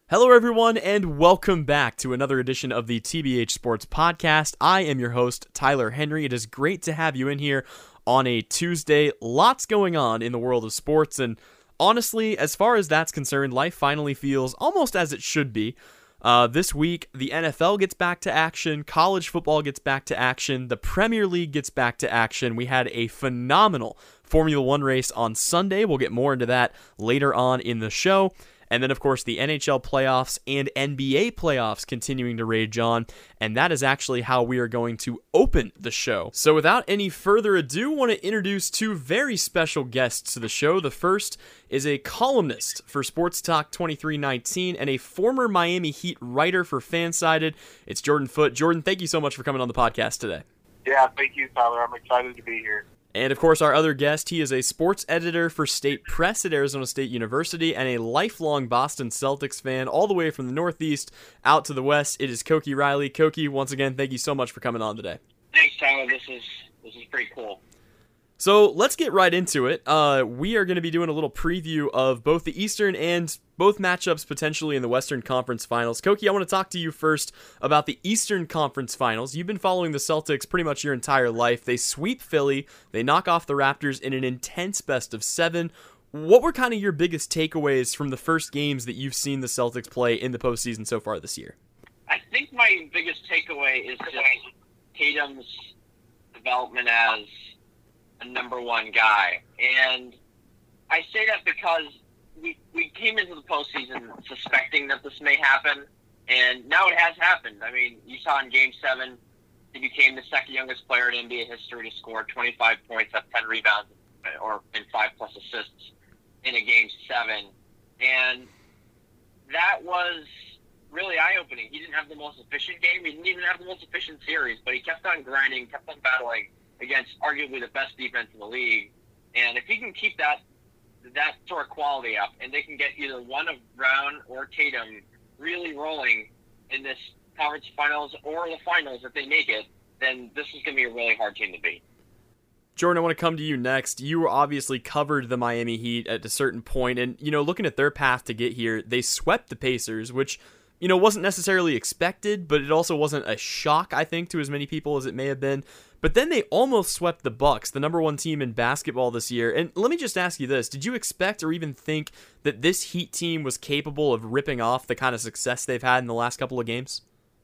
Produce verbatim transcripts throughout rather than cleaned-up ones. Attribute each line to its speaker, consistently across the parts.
Speaker 1: Hello, everyone, and welcome back to another edition of the T B H Sports Podcast. I am your host, Tyler Henry. It is great to have you in here on a Tuesday. Lots going on in the world of sports, and honestly, as far as that's concerned, life finally feels almost as it should be. Uh, this week, the N F L gets back to action, college football gets back to action, the Premier League gets back to action. We had a phenomenal Formula One race on Sunday. We'll get more into that later on in the show. And then, of course, the N H L playoffs and N B A playoffs continuing to rage on, and that is actually how we are going to open the show. So without any further ado, I want to introduce two very special guests to the show. The first is a columnist for Sports Talk twenty-three nineteen and a former Miami Heat writer for Fansided. It's Jordan Foote. Jordan, thank you so much for coming on the podcast today.
Speaker 2: Yeah, thank you, Tyler. I'm excited to be here.
Speaker 1: And of course, our other guest, he is a sports editor for State Press at Arizona State University and a lifelong Boston Celtics fan, all the way from the Northeast out to the West. It is Koki Riley. Koki, once again, thank you so much for coming on today.
Speaker 3: Thanks, Tyler. This is this is pretty cool.
Speaker 1: So let's get right into it. Uh, we are going to be doing a little preview of both the Eastern and both matchups potentially in the Western Conference Finals. Koki, I want to talk to you first about the Eastern Conference Finals. You've been following the Celtics pretty much your entire life. They sweep Philly. They knock off the Raptors in an intense best of seven. What were kind of your biggest takeaways from the first games that you've seen the Celtics play in the postseason so far this year?
Speaker 3: I think my biggest takeaway is just Tatum's development as a number one guy. And I say that because we we came into the postseason suspecting that this may happen, and now it has happened. I mean, you saw in Game seven, he became the second youngest player in N B A history to score twenty-five points, have ten rebounds, or and five plus assists in a Game seven. And that was really eye-opening. He didn't have the most efficient game. He didn't even have the most efficient series, but he kept on grinding, kept on battling against arguably the best defense in the league. And if he can keep that that sort of quality up, and they can get either one of Brown or Tatum really rolling in this conference finals or the finals if they make it, then this is going to be a really hard team to beat.
Speaker 1: Jordan, I want to come to you next. You obviously covered the Miami Heat at a certain point, and, you know, looking at their path to get here, they swept the Pacers, which, you know, wasn't necessarily expected, but it also wasn't a shock, I think, to as many people as it may have been. But then they almost swept the Bucks, the number one team in basketball this year. And let me just ask you this. Did you expect or even think that this Heat team was capable of ripping off the kind of success they've had in the last couple of games?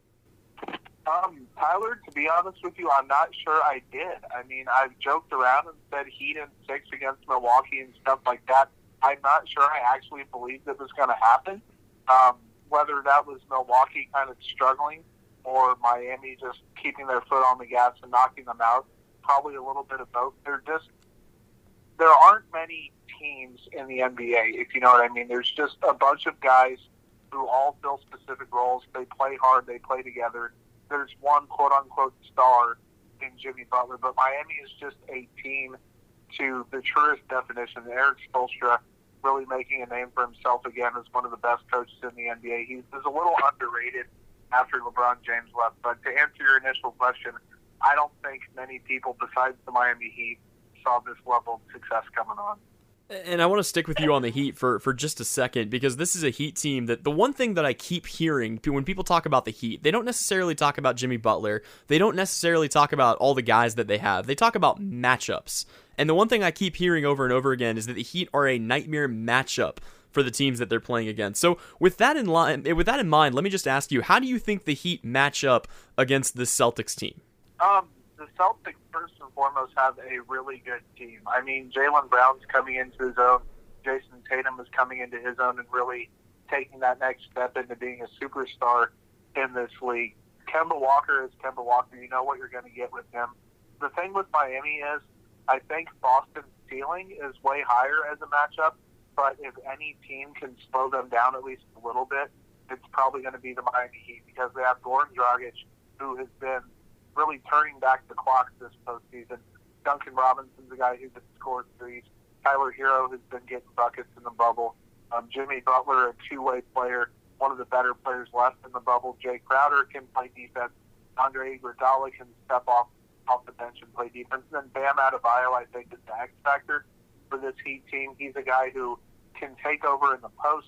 Speaker 2: Um, Tyler, to be honest with you, I'm not sure I did. I mean, I've joked around and said Heat in six against Milwaukee and stuff like that. I'm not sure I actually believed it was going to happen. Um, whether that was Milwaukee kind of struggling or Miami just keeping their foot on the gas and knocking them out, probably a little bit of both. They're just, there aren't many teams in the N B A, if you know what I mean. There's just a bunch of guys who all fill specific roles. They play hard, they play together. There's one quote-unquote star in Jimmy Butler, but Miami is just a team to the truest definition. Eric Spoelstra really making a name for himself again as one of the best coaches in the N B A. He's, he's a little underrated after LeBron James left. But to answer your initial question, I don't think many people besides the Miami Heat saw this level of success coming on.
Speaker 1: And I want to stick with you on the Heat for, for just a second, because this is a Heat team that the one thing that I keep hearing when people talk about the Heat, they don't necessarily talk about Jimmy Butler. They don't necessarily talk about all the guys that they have. They talk about matchups. And the one thing I keep hearing over and over again is that the Heat are a nightmare matchup for the teams that they're playing against. So with that in line, with that in mind, let me just ask you, how do you think the Heat match up against the Celtics team?
Speaker 2: Um, the Celtics, first and foremost, have a really good team. I mean, Jaylen Brown's coming into his own. Jason Tatum is coming into his own and really taking that next step into being a superstar in this league. Kemba Walker is Kemba Walker. You know what you're going to get with him. The thing with Miami is I think Boston's ceiling is way higher as a matchup, but if any team can slow them down at least a little bit, it's probably going to be the Miami Heat because they have Goran Dragic, who has been really turning back the clock this postseason. Duncan Robinson's a guy who can score threes. Tyler Hero has been getting buckets in the bubble. Um, Jimmy Butler, a two-way player, one of the better players left in the bubble. Jay Crowder can play defense. Andre Iguodala can step off off the bench and play defense. And then Bam Adebayo, I think, is the X factor for this Heat team. He's a guy who can take over in the post.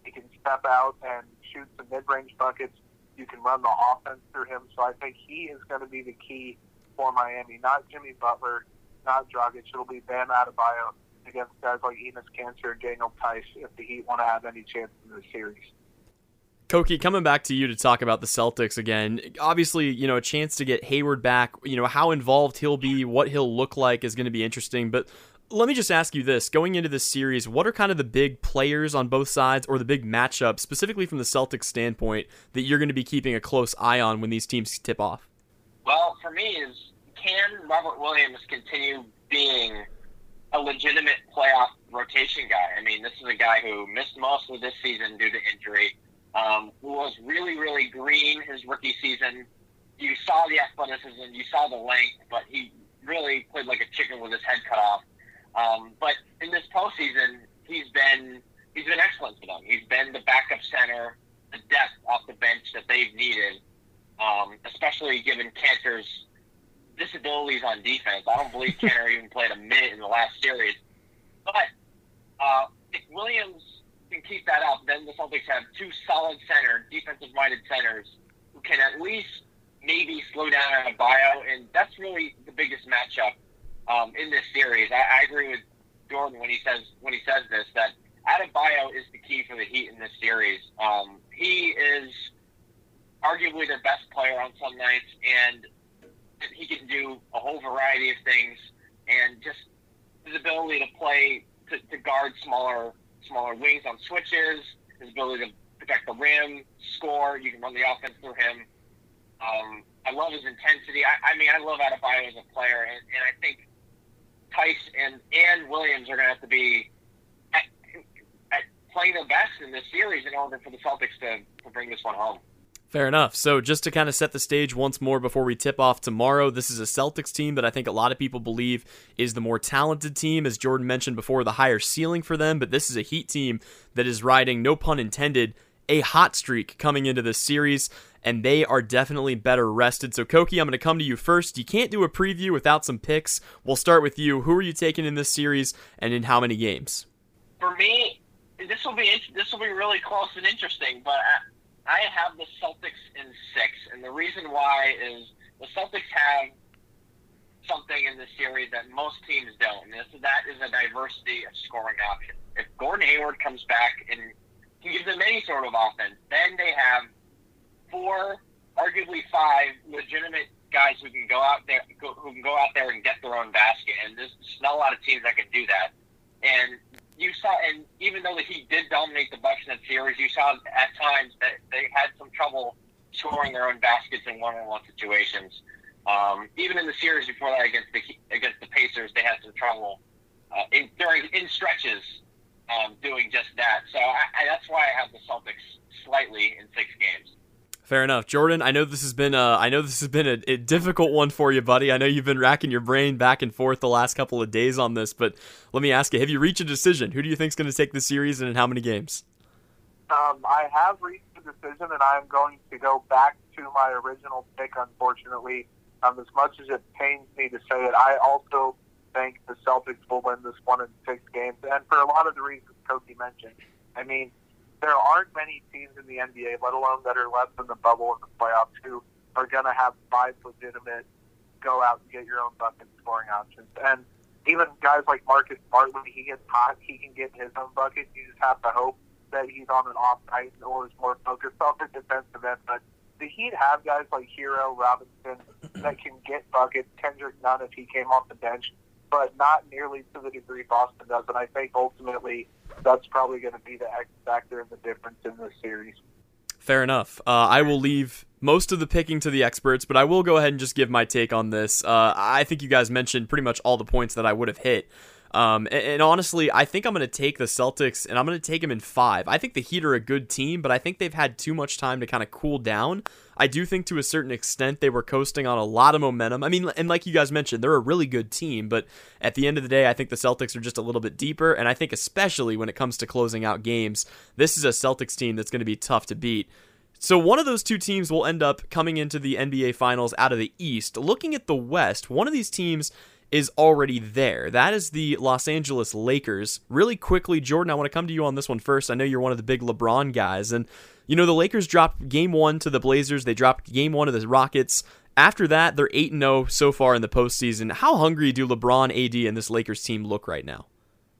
Speaker 2: He can step out and shoot some mid-range buckets. You can run the offense through him. So I think he is going to be the key for Miami. Not Jimmy Butler, not Dragic. It'll be Bam Adebayo against guys like Enes Kanter and Daniel Tice if the Heat want to have any chance in this series.
Speaker 1: Koki, coming back to you to talk about the Celtics again, obviously, you know, a chance to get Hayward back, you know, how involved he'll be, what he'll look like is going to be interesting. But let me just ask you this. Going into this series, what are kind of the big players on both sides or the big matchups, specifically from the Celtics standpoint, that you're going to be keeping a close eye on when these teams tip off?
Speaker 3: Well, for me, is can Robert Williams continue being a legitimate playoff rotation guy? I mean, this is a guy who missed most of this season due to injury. Um, who was really, really green his rookie season. You saw the athleticism, you saw the length, but he really played like a chicken with his head cut off. Um, but in this postseason, he's been he's been excellent for them. He's been the backup center, the depth off the bench that they've needed, um, especially given Kanter's disabilities on defense. I don't believe Kanter even played a minute in the last series. But uh, if Williams can keep that up, then the Celtics have two solid center, defensive-minded centers who can at least maybe slow down Adebayo, and that's really the biggest matchup um, in this series. I, I agree with Jordan when he says when he says this, that Adebayo is the key for the Heat in this series. Um, he is arguably their best player on some nights, and he can do a whole variety of things, and just his ability to play, to, to guard smaller smaller wings on switches, his ability to protect the rim, score, you can run the offense through him. Um, I love his intensity. I, I mean, I love Adebayo as a player, and, and I think Tice and, and Williams are going to have to be at, at playing their best in this series in order for the Celtics to, to bring this one home.
Speaker 1: Fair enough. So just to kind of set the stage once more before we tip off tomorrow, this is a Celtics team that I think a lot of people believe is the more talented team, as Jordan mentioned before, the higher ceiling for them, but this is a Heat team that is riding, no pun intended, a hot streak coming into this series, and they are definitely better rested. So Koki, I'm going to come to you first. You can't do a preview without some picks. We'll start with you. Who are you taking in this series, and in how many games?
Speaker 3: For me, this will be this will be really close and interesting, but I, I have the Celtics in six, and the reason why is the Celtics have something in this series that most teams don't, and this, that is a diversity of scoring options. If Gordon Hayward comes back and can give them any sort of offense, then they have four, arguably five, legitimate guys who can go out there, who can go out there and get their own basket, and there's not a lot of teams that can do that. And you saw, and even though the Heat did dominate the Bucks in that series, you saw at times that they had some trouble scoring their own baskets in one-on-one situations. Um, even in the series before that against the against the Pacers, they had some trouble uh, in during in stretches um, doing just that. So I, I, that's why I have the Celtics slightly in six games.
Speaker 1: Fair enough. Jordan, I know this has been a, I know this has been a, a difficult one for you, buddy. I know you've been racking your brain back and forth the last couple of days on this, but let me ask you, have you reached a decision? Who do you think is going to take the series and in how many games?
Speaker 2: Um, I have reached a decision, and I'm going to go back to my original pick, unfortunately. Um, as much as it pains me to say it, I also think the Celtics will win this one in six games, and for a lot of the reasons Koki mentioned. I mean, there aren't many teams in the N B A, let alone that are left in the bubble in the playoffs, who are going to have five legitimate go out and get your own bucket scoring options. And even guys like Marcus Smart, when he gets hot, he can get his own bucket. You just have to hope that he's on an off night or is more focused on the defensive end. But the Heat have guys like Hero, Robinson that can get buckets. Kendrick Nunn if he came off the bench, but not nearly to the degree Boston does. And I think ultimately that's probably going to be the X factor and the difference in this series.
Speaker 1: Fair enough. Uh, I will leave most of the picking to the experts, but I will go ahead and just give my take on this. Uh, I think you guys mentioned pretty much all the points that I would have hit. Um, and, and honestly, I think I'm going to take the Celtics, and I'm going to take them in five. I think the Heat are a good team, but I think they've had too much time to kind of cool down. I do think to a certain extent they were coasting on a lot of momentum. I mean, and like you guys mentioned, they're a really good team, but at the end of the day, I think the Celtics are just a little bit deeper, and I think especially when it comes to closing out games, this is a Celtics team that's going to be tough to beat. So one of those two teams will end up coming into the N B A Finals out of the East. Looking at the West, one of these teams is already there. That is the Los Angeles Lakers. Really quickly, Jordan, I want to come to you on this one first. I know you're one of the big LeBron guys, and you know the Lakers dropped game one to the Blazers. They dropped game one to the Rockets. After that, they're eight and oh so far in the postseason. How hungry do LeBron, A D, and this Lakers team look right now?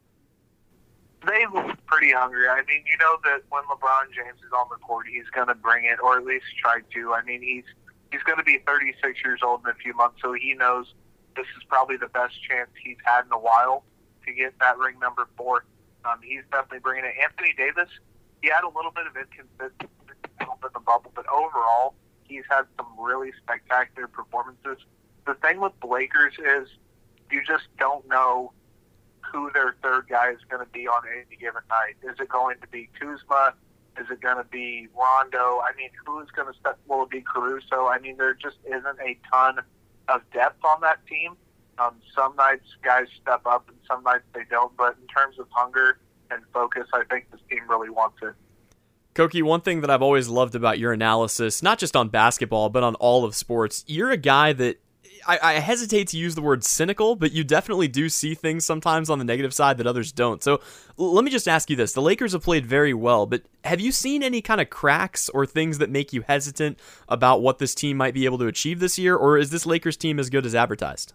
Speaker 2: They look pretty hungry. I mean, you know that when LeBron James is on the court, he's going to bring it, or at least try to. I mean, he's he's going to be thirty-six years old in a few months, so he knows this is probably the best chance he's had in a while to get that ring number four. Um, he's definitely bringing it. Anthony Davis, he had a little bit of inconsistency in the bubble, but overall, he's had some really spectacular performances. The thing with the Lakers is you just don't know who their third guy is going to be on any given night. Is it going to be Kuzma? Is it going to be Rondo? I mean, who's going to step? Will it be Caruso? I mean, there just isn't a ton of depth on that team. Um, some nights guys step up and some nights they don't. But in terms of hunger and focus, I think this team really wants it.
Speaker 1: Koki, one thing that I've always loved about your analysis, not just on basketball, but on all of sports, you're a guy that I, I hesitate to use the word cynical, but you definitely do see things sometimes on the negative side that others don't. So l- let me just ask you this. The Lakers have played very well, but have you seen any kind of cracks or things that make you hesitant about what this team might be able to achieve this year, or is this Lakers team as good as advertised?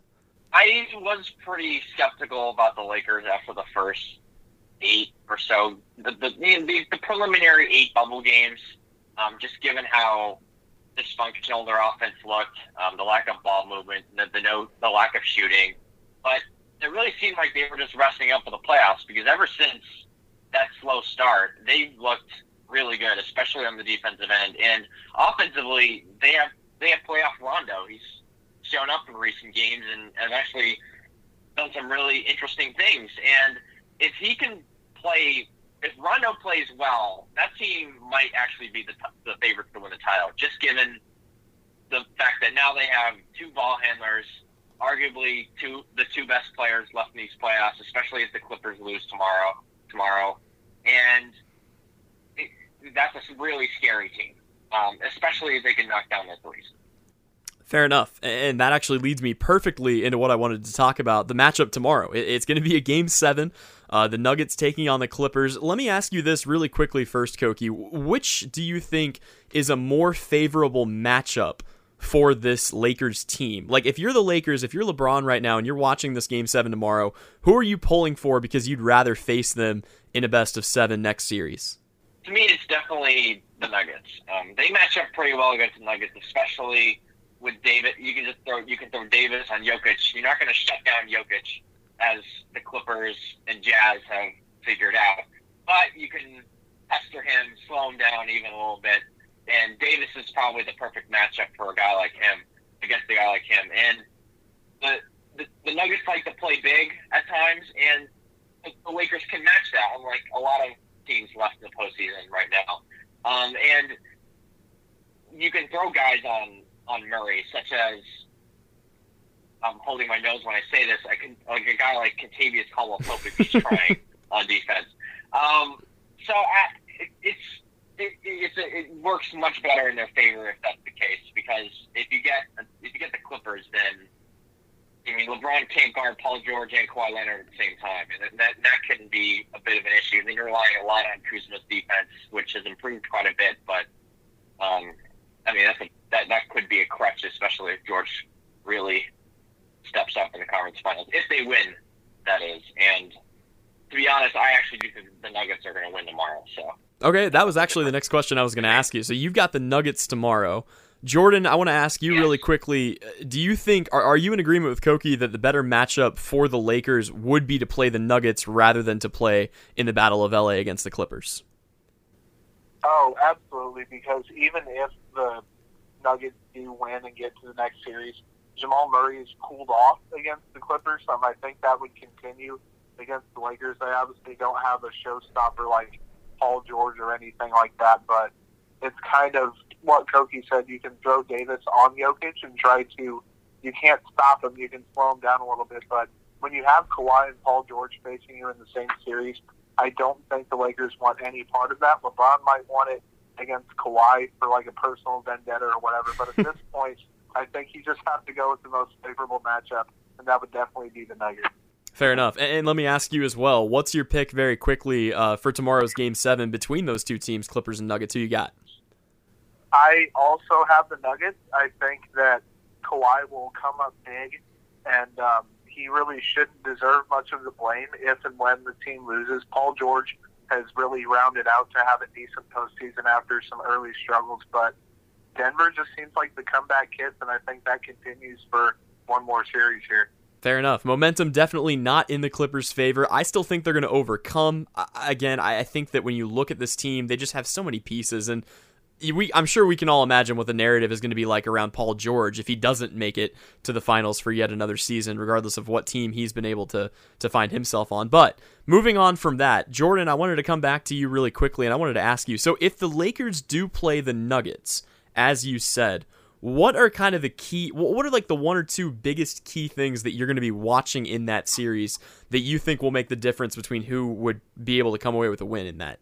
Speaker 3: I was pretty skeptical about the Lakers after the first eight or so, the the, the, the preliminary eight bubble games, um, just given how dysfunctional their offense looked, um, the lack of ball movement, the, the no the lack of shooting. But it really seemed like they were just resting up for the playoffs, because ever since that slow start, they've looked really good, especially on the defensive end. And offensively, they have they have playoff Rondo. He's shown up in recent games and have actually done some really interesting things. And if he can play, if Rondo plays well, that team might actually be the, the favorite to win the title, just given the fact that now they have two ball handlers, arguably two the two best players left in these playoffs, especially if the Clippers lose tomorrow. Tomorrow, and it, that's a really scary team, um, especially if they can knock down their threes.
Speaker 1: Fair enough. And that actually leads me perfectly into what I wanted to talk about, the matchup tomorrow. It's going to be a game seven, uh, the Nuggets taking on the Clippers. Let me ask you this really quickly first, Koki. Which do you think is a more favorable matchup for this Lakers team? Like, if you're the Lakers, if you're LeBron right now and you're watching this game seven tomorrow, who are you pulling for because you'd rather face them in a best of seven next series?
Speaker 3: To me, it's definitely the Nuggets. Um, they match up pretty well against the Nuggets, especially with David. You can just throw you can throw Davis on Jokic. You're not going to shut down Jokic, as the Clippers and Jazz have figured out. But you can pester him, slow him down even a little bit. And Davis is probably the perfect matchup for a guy like him, against a guy like him. And the the, the Nuggets like to play big at times, and the, the Lakers can match that, unlike a lot of teams left in the postseason right now. Um, and you can throw guys on on Murray, such as, I'm holding my nose when I say this, I can like a guy like Kentavious Caldwell-Pope if he's trying on defense. Um, so I, it, it's it, it's a, it works much better in their favor if that's the case, because if you get if you get the Clippers, then I mean LeBron can't guard Paul George and Kawhi Leonard at the same time, and that that can be a bit of an issue. Then you're relying a lot on Kuzma's defense, which has improved quite a bit, but um, I mean that's a That, that could be a crutch, especially if George really steps up in the conference finals. If they win, that is. And to be honest, I actually do think the Nuggets are going to win tomorrow. So
Speaker 1: Okay, that was actually the next question I was going to ask you. So you've got the Nuggets tomorrow. Jordan, I want to ask you
Speaker 3: yes.
Speaker 1: really quickly, do you think, are, are you in agreement with Koki that the better matchup for the Lakers would be to play the Nuggets rather than to play in the Battle of L A against the Clippers?
Speaker 2: Oh, absolutely, because even if the Nuggets do win and get to the next series, Jamal Murray is cooled off against the Clippers, so I think that would continue against the Lakers. They obviously don't have a showstopper like Paul George or anything like that, but it's kind of what Koki said. You can throw Davis on Jokic and try to, you can't stop him, you can slow him down a little bit, but when you have Kawhi and Paul George facing you in the same series, I don't think the Lakers want any part of that. LeBron might want it against Kawhi for like a personal vendetta or whatever, but at this point, I think you just have to go with the most favorable matchup and that would definitely be the Nuggets.
Speaker 1: Fair enough. And, and let me ask you as well, what's your pick very quickly uh, for tomorrow's Game seven between those two teams, Clippers and Nuggets? Who you got?
Speaker 2: I also have the Nuggets. I think that Kawhi will come up big, and um, he really shouldn't deserve much of the blame if and when the team loses. Paul George has really rounded out to have a decent postseason after some early struggles, but Denver just seems like the comeback kid, and I think that continues for one more series here.
Speaker 1: Fair enough. Momentum definitely not in the Clippers' favor. I still think they're going to overcome. I, again, I, I think that when you look at this team, they just have so many pieces, and we, I'm sure we can all imagine what the narrative is going to be like around Paul George if he doesn't make it to the finals for yet another season, regardless of what team he's been able to, to find himself on. But moving on from that, Jordan, I wanted to come back to you really quickly, and I wanted to ask you, so if the Lakers do play the Nuggets, as you said, what are kind of the key, what are like the one or two biggest key things that you're going to be watching in that series that you think will make the difference between who would be able to come away with a win in that?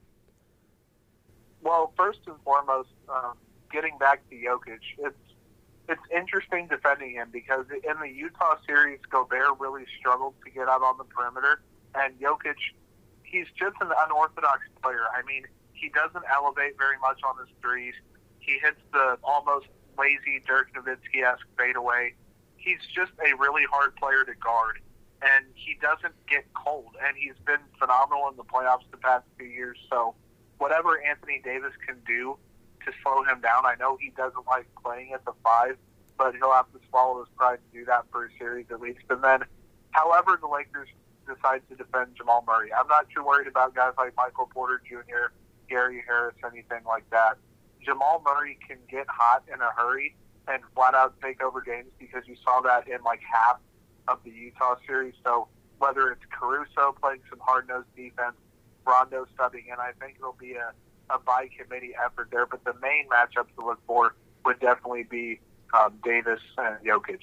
Speaker 2: Well, first and foremost, um, getting back to Jokic, it's it's interesting defending him because in the Utah series, Gobert really struggled to get out on the perimeter, and Jokic, he's just an unorthodox player. I mean, he doesn't elevate very much on his threes. He hits the almost lazy Dirk Nowitzki-esque fadeaway. He's just a really hard player to guard, and he doesn't get cold, and he's been phenomenal in the playoffs the past few years. So whatever Anthony Davis can do to slow him down, I know he doesn't like playing at the five, but he'll have to swallow his pride to do that for a series at least. And then however the Lakers decide to defend Jamal Murray, I'm not too worried about guys like Michael Porter Junior, Gary Harris, anything like that. Jamal Murray can get hot in a hurry and flat out take over games because you saw that in like half of the Utah series. So whether it's Caruso playing some hard-nosed defense, Rondo subbing in, I think it'll be a, a by-committee effort there. But the main matchup to look for would definitely be um, Davis and Jokic.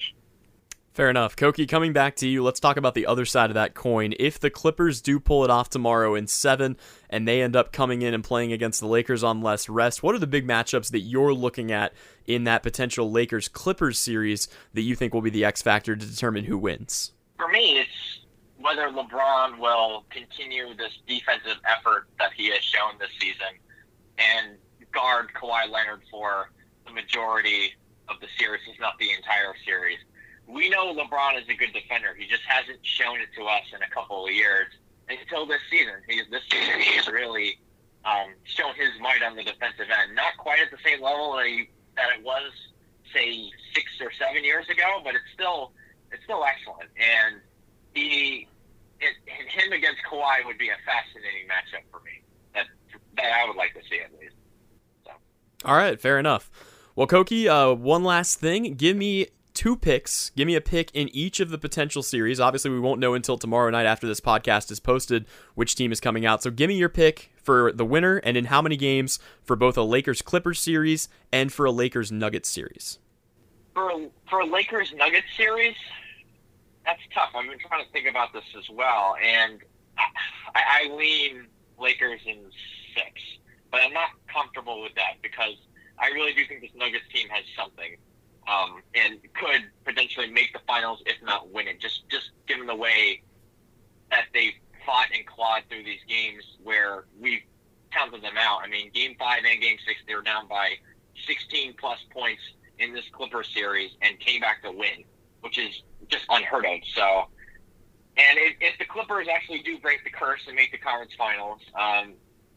Speaker 1: Fair enough. Koki, coming back to you, let's talk about the other side of that coin. If the Clippers do pull it off tomorrow in seven and they end up coming in and playing against the Lakers on less rest, what are the big matchups that you're looking at in that potential Lakers-Clippers series that you think will be the X factor to determine who wins?
Speaker 3: For me, it's whether LeBron will continue this defensive effort that he has shown this season and guard Kawhi Leonard for the majority of the series, if not the entire series. We know LeBron is a good defender. He just hasn't shown it to us in a couple of years until this season. He, this season, he's really um, shown his might on the defensive end. Not quite at the same level that, he, that it was, say, six or seven years ago, but it's still it's still excellent. And he, it, him against Kawhi would be a fascinating matchup for me. That that I would like to see at least. So.
Speaker 1: All right, fair enough. Well, Koki, uh, one last thing. Give me two picks. Give me a pick in each of the potential series. Obviously, we won't know until tomorrow night after this podcast is posted which team is coming out. So give me your pick for the winner and in how many games for both a Lakers-Clippers series and for a Lakers-Nuggets series.
Speaker 3: For a, for a Lakers-Nuggets series, that's tough. I've been trying to think about this as well, and I, I lean Lakers in six, but I'm not comfortable with that because I really do think this Nuggets team has something. Um, and could potentially make the finals, if not win it. Just, just given the way that they fought and clawed through these games, where we counted them out. I mean, Game Five and Game Six, they were down by sixteen plus points in this Clippers series and came back to win, which is just unheard of. So, and if, if the Clippers actually do break the curse and make the conference finals, um,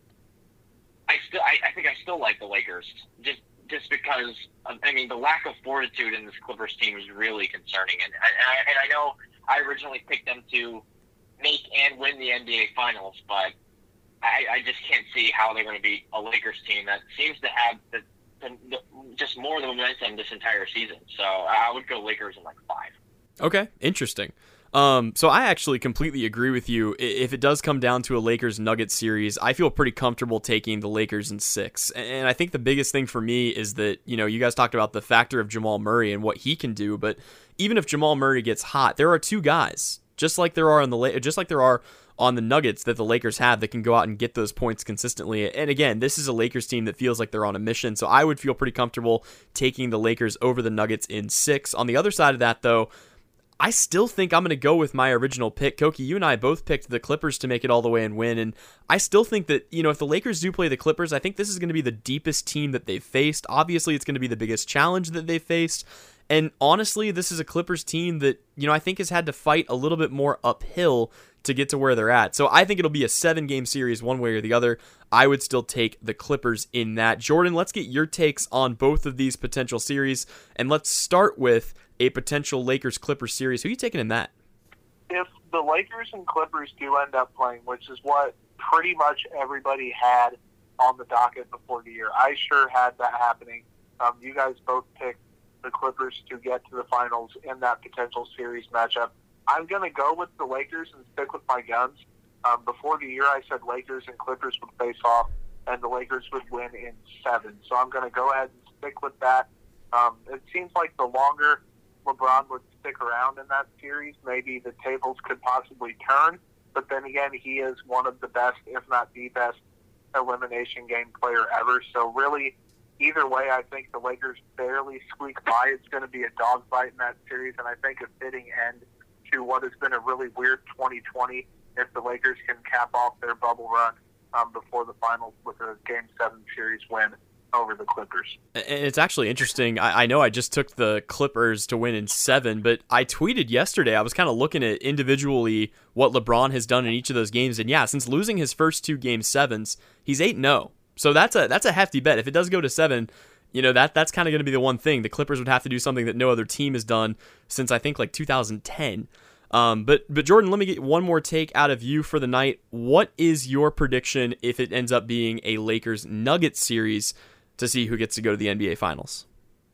Speaker 3: I still, I, I think I still like the Lakers. Just. Just because, I mean, the lack of fortitude in this Clippers team is really concerning. And, and, I, and I know I originally picked them to make and win the N B A Finals, but I, I just can't see how they're going to beat a Lakers team that seems to have the, the, the, just more of the momentum this entire season. So I would go Lakers in like five.
Speaker 1: Okay, interesting. Um, so I actually completely agree with you. If it does come down to a Lakers-Nuggets series, I feel pretty comfortable taking the Lakers in six. And I think the biggest thing for me is that, you know, you guys talked about the factor of Jamal Murray and what he can do, but even if Jamal Murray gets hot, there are two guys, just like there are on the just like there are on the Nuggets that the Lakers have that can go out and get those points consistently. And again, this is a Lakers team that feels like they're on a mission, so I would feel pretty comfortable taking the Lakers over the Nuggets in six. On the other side of that, though, I still think I'm going to go with my original pick. Koki, you and I both picked the Clippers to make it all the way and win, and I still think that, you know, if the Lakers do play the Clippers, I think this is going to be the deepest team that they've faced. Obviously, it's going to be the biggest challenge that they've faced, and honestly, this is a Clippers team that, you know, I think has had to fight a little bit more uphill to get to where they're at. So I think it'll be a seven-game series one way or the other. I would still take the Clippers in that. Jordan, let's get your takes on both of these potential series, and let's start with a potential Lakers-Clippers series. Who are you taking in that?
Speaker 2: If the Lakers and Clippers do end up playing, which is what pretty much everybody had on the docket before the year, I sure had that happening. Um, you guys both picked the Clippers to get to the finals in that potential series matchup. I'm going to go with the Lakers and stick with my guns. Um, before the year, I said Lakers and Clippers would face off, and the Lakers would win in seven. So I'm going to go ahead and stick with that. Um, it seems like the longer LeBron would stick around in that series, maybe the tables could possibly turn. But then again, he is one of the best, if not the best, elimination game player ever. So really, either way, I think the Lakers barely squeak by. It's going to be a dogfight in that series, and I think a fitting end to what has been a really weird twenty twenty if the Lakers can cap off their bubble run um, before the finals with a Game seven series win over the Clippers.
Speaker 1: And it's actually interesting. I, I know I just took the Clippers to win in seven, but I tweeted yesterday, I was kind of looking at individually what LeBron has done in each of those games, and yeah, since losing his first two Game sevens, he's eight and oh. So that's a that's a hefty bet. If it does go to seven, you know, that that's kind of going to be the one thing. The Clippers would have to do something that no other team has done since, I think, like two thousand ten. Um, but but Jordan, let me get one more take out of you for the night. What is your prediction if it ends up being a Lakers-Nuggets series to see who gets to go to the N B A Finals?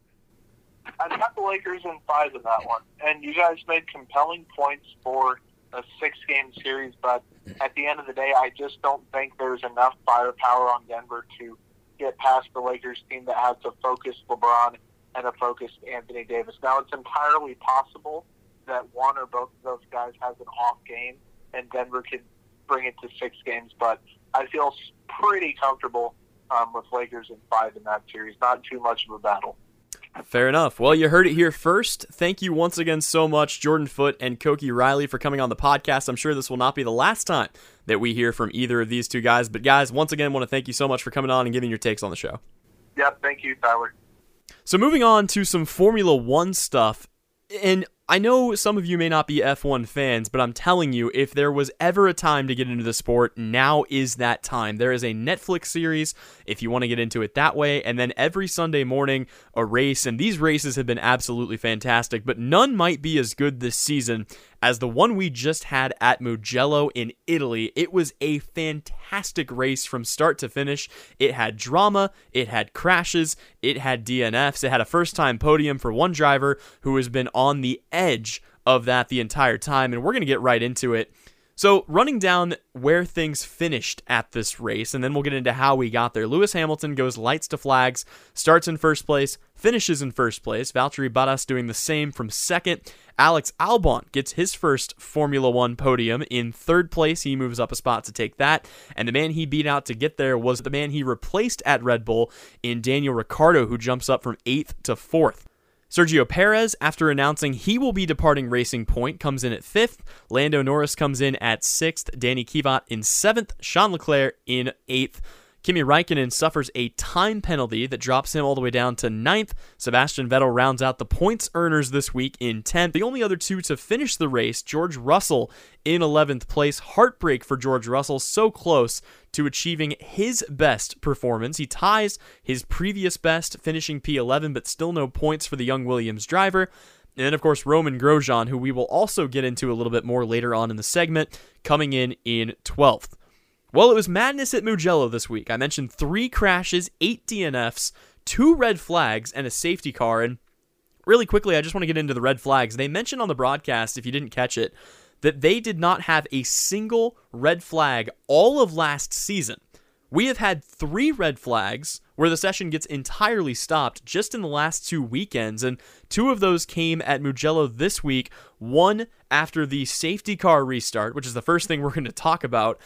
Speaker 2: I've got the Lakers in five in that one. And you guys made compelling points for a six-game series, but at the end of the day, I just don't think there's enough firepower on Denver to get past the Lakers team that has a focused LeBron and a focused Anthony Davis. Now, it's entirely possible that one or both of those guys has an off game and Denver could bring it to six games, but I feel pretty comfortable um, with Lakers in five in that series. Not too much of a battle.
Speaker 1: Fair enough. Well, you heard it here first. Thank you once again so much, Jordan Foote and Koki Riley, for coming on the podcast. I'm sure this will not be the last time that we hear from either of these two guys. But guys, once again, want to thank you so much for coming on and giving your takes on the show.
Speaker 2: Yep, thank you, Tyler.
Speaker 1: So moving on to some Formula One stuff, and I know some of you may not be F one fans, but I'm telling you, if there was ever a time to get into the sport, now is that time. There is a Netflix series, if you want to get into it that way, and then every Sunday morning, a race, and these races have been absolutely fantastic, but none might be as good this season as the one we just had at Mugello in Italy. It was a fantastic race from start to finish. It had drama, it had crashes, it had D N Fs, it had a first-time podium for one driver who has been on the edge of that the entire time, and we're going to get right into it. So, running down where things finished at this race, and then we'll get into how we got there. Lewis Hamilton goes lights to flags, starts in first place, finishes in first place. Valtteri Bottas doing the same from second. Alex Albon gets his first Formula One podium in third place. He moves up a spot to take that. And the man he beat out to get there was the man he replaced at Red Bull in Daniel Ricciardo, who jumps up from eighth to fourth. Sergio Perez, after announcing he will be departing Racing Point, comes in at fifth. Lando Norris comes in at sixth. Danny Kvyat in seventh. Charles Leclerc in eighth. Kimi Räikkönen suffers a time penalty that drops him all the way down to ninth. Sebastian Vettel rounds out the points earners this week in tenth. The only other two to finish the race, George Russell in eleventh place. Heartbreak for George Russell, so close to achieving his best performance. He ties his previous best, finishing P eleven, but still no points for the young Williams driver. And then, of course, Roman Grosjean, who we will also get into a little bit more later on in the segment, coming in in twelfth. Well, it was madness at Mugello this week. I mentioned three crashes, eight D N Fs, two red flags, and a safety car. And really quickly, I just want to get into the red flags. They mentioned on the broadcast, if you didn't catch it, that they did not have a single red flag all of last season. We have had three red flags where the session gets entirely stopped just in the last two weekends, and two of those came at Mugello this week, one after the safety car restart, which is the first thing we're going to talk about.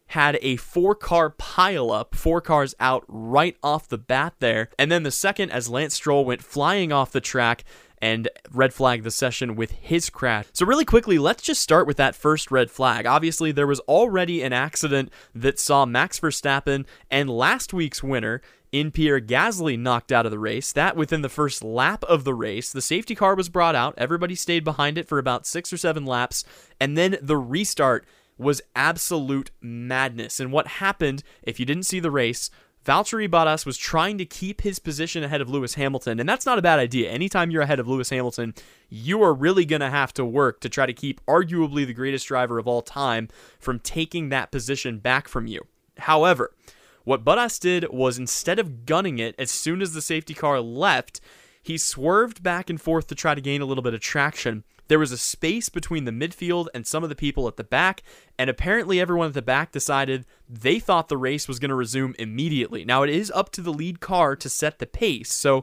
Speaker 1: had a four-car pileup, four cars out right off the bat there. And then the second, as Lance Stroll went flying off the track and red flagged the session with his crash. So really quickly, let's just start with that first red flag. Obviously, there was already an accident that saw Max Verstappen and last week's winner in Pierre Gasly knocked out of the race. That within the first lap of the race. The safety car was brought out. Everybody stayed behind it for about six or seven laps. And then the restart was absolute madness. And what happened, if you didn't see the race, Valtteri Bottas was trying to keep his position ahead of Lewis Hamilton, and that's not a bad idea. Anytime you're ahead of Lewis Hamilton, you are really going to have to work to try to keep arguably the greatest driver of all time from taking that position back from you. However, what Bottas did was, instead of gunning it as soon as the safety car left, he swerved back and forth to try to gain a little bit of traction. There was a space between the midfield and some of the people at the back, and apparently everyone at the back decided they thought the race was going to resume immediately. Now, it is up to the lead car to set the pace, so,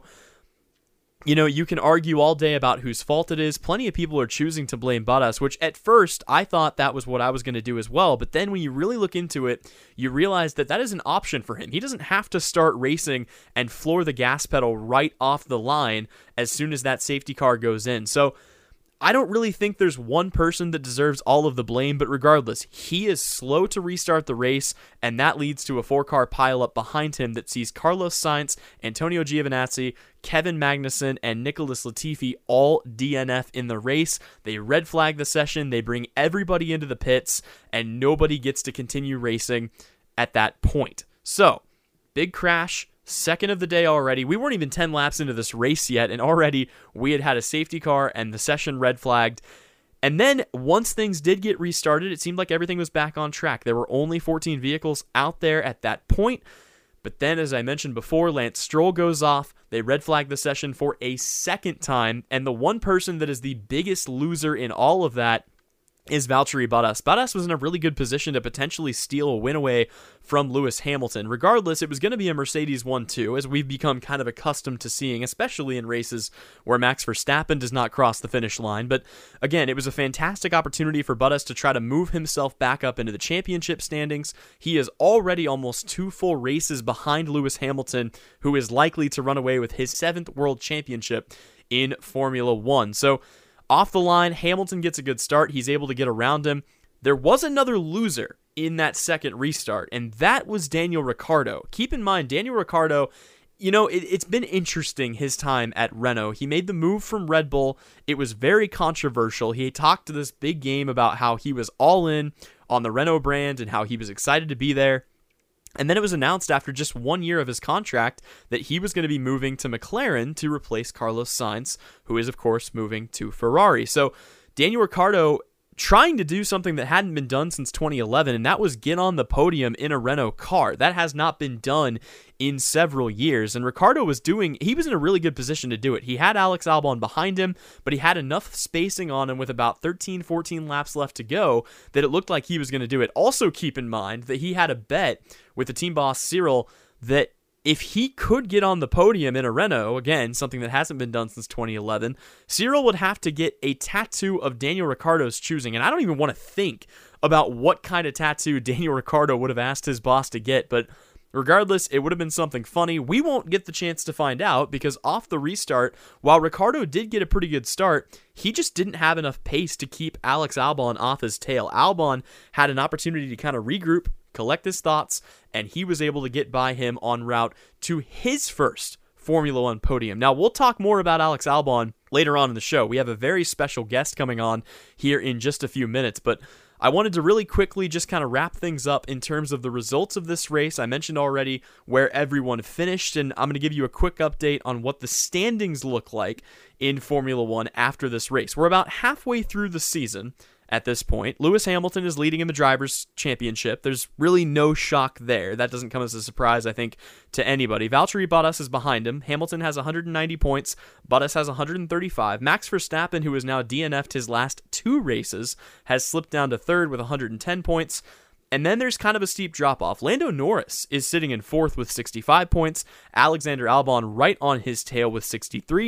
Speaker 1: you know, you can argue all day about whose fault it is. Plenty of people are choosing to blame Bottas, which at first I thought that was what I was going to do as well, but then when you really look into it, you realize that that is an option for him. He doesn't have to start racing and floor the gas pedal right off the line as soon as that safety car goes in. So I don't really think there's one person that deserves all of the blame, but regardless, he is slow to restart the race, and that leads to a four-car pileup behind him that sees Carlos Sainz, Antonio Giovinazzi, Kevin Magnussen, and Nicholas Latifi all D N F in the race. They red flag the session, they bring everybody into the pits, and nobody gets to continue racing at that point. So, big crash. Second of the day already. We weren't even ten laps into this race yet, and already we had had a safety car and the session red flagged. And then once things did get restarted, it seemed like everything was back on track. There were only fourteen vehicles out there at that point. But then, as I mentioned before, Lance Stroll goes off. They red flag the session for a second time. And the one person that is the biggest loser in all of that is Valtteri Bottas. Bottas was in a really good position to potentially steal a win away from Lewis Hamilton. Regardless, it was going to be a Mercedes one two, as we've become kind of accustomed to seeing, especially in races where Max Verstappen does not cross the finish line. But again, it was a fantastic opportunity for Bottas to try to move himself back up into the championship standings. He is already almost two full races behind Lewis Hamilton, who is likely to run away with his seventh world championship in Formula One. So, off the line, Hamilton gets a good start. He's able to get around him. There was another loser in that second restart, and that was Daniel Ricciardo. Keep in mind, Daniel Ricciardo, you know, it, it's been interesting his time at Renault. He made the move from Red Bull. It was very controversial. He talked to this big game about how he was all in on the Renault brand and how he was excited to be there. And then it was announced after just one year of his contract that he was going to be moving to McLaren to replace Carlos Sainz, who is, of course, moving to Ferrari. So Daniel Ricciardo trying to do something that hadn't been done since twenty eleven, and that was get on the podium in a Renault car. That has not been done in several years, and Ricciardo was doing, he was in a really good position to do it. He had Alex Albon behind him, but he had enough spacing on him with about thirteen, fourteen laps left to go that it looked like he was going to do it. Also keep in mind that he had a bet with the team boss Cyril that if he could get on the podium in a Renault, again, something that hasn't been done since twenty eleven, Cyril would have to get a tattoo of Daniel Ricciardo's choosing. And I don't even want to think about what kind of tattoo Daniel Ricciardo would have asked his boss to get, but regardless, it would have been something funny. We won't get the chance to find out because off the restart, while Ricciardo did get a pretty good start, he just didn't have enough pace to keep Alex Albon off his tail. Albon had an opportunity to kind of regroup, collect his thoughts, and he was able to get by him en route to his first Formula One podium. Now, we'll talk more about Alex Albon later on in the show. We have a very special guest coming on here in just a few minutes, but I wanted to really quickly just kind of wrap things up in terms of the results of this race. I mentioned already where everyone finished, and I'm going to give you a quick update on what the standings look like in Formula One after this race. We're about halfway through the season at this point. Lewis Hamilton is leading in the Drivers' Championship. There's really no shock there. That doesn't come as a surprise, I think, to anybody. Valtteri Bottas is behind him. Hamilton has one hundred ninety points. Bottas has one hundred thirty-five. Max Verstappen, who has now D N F'd his last two races, has slipped down to third with one hundred ten points. And then there's kind of a steep drop-off. Lando Norris is sitting in fourth with sixty-five points. Alexander Albon right on his tail with sixty-three.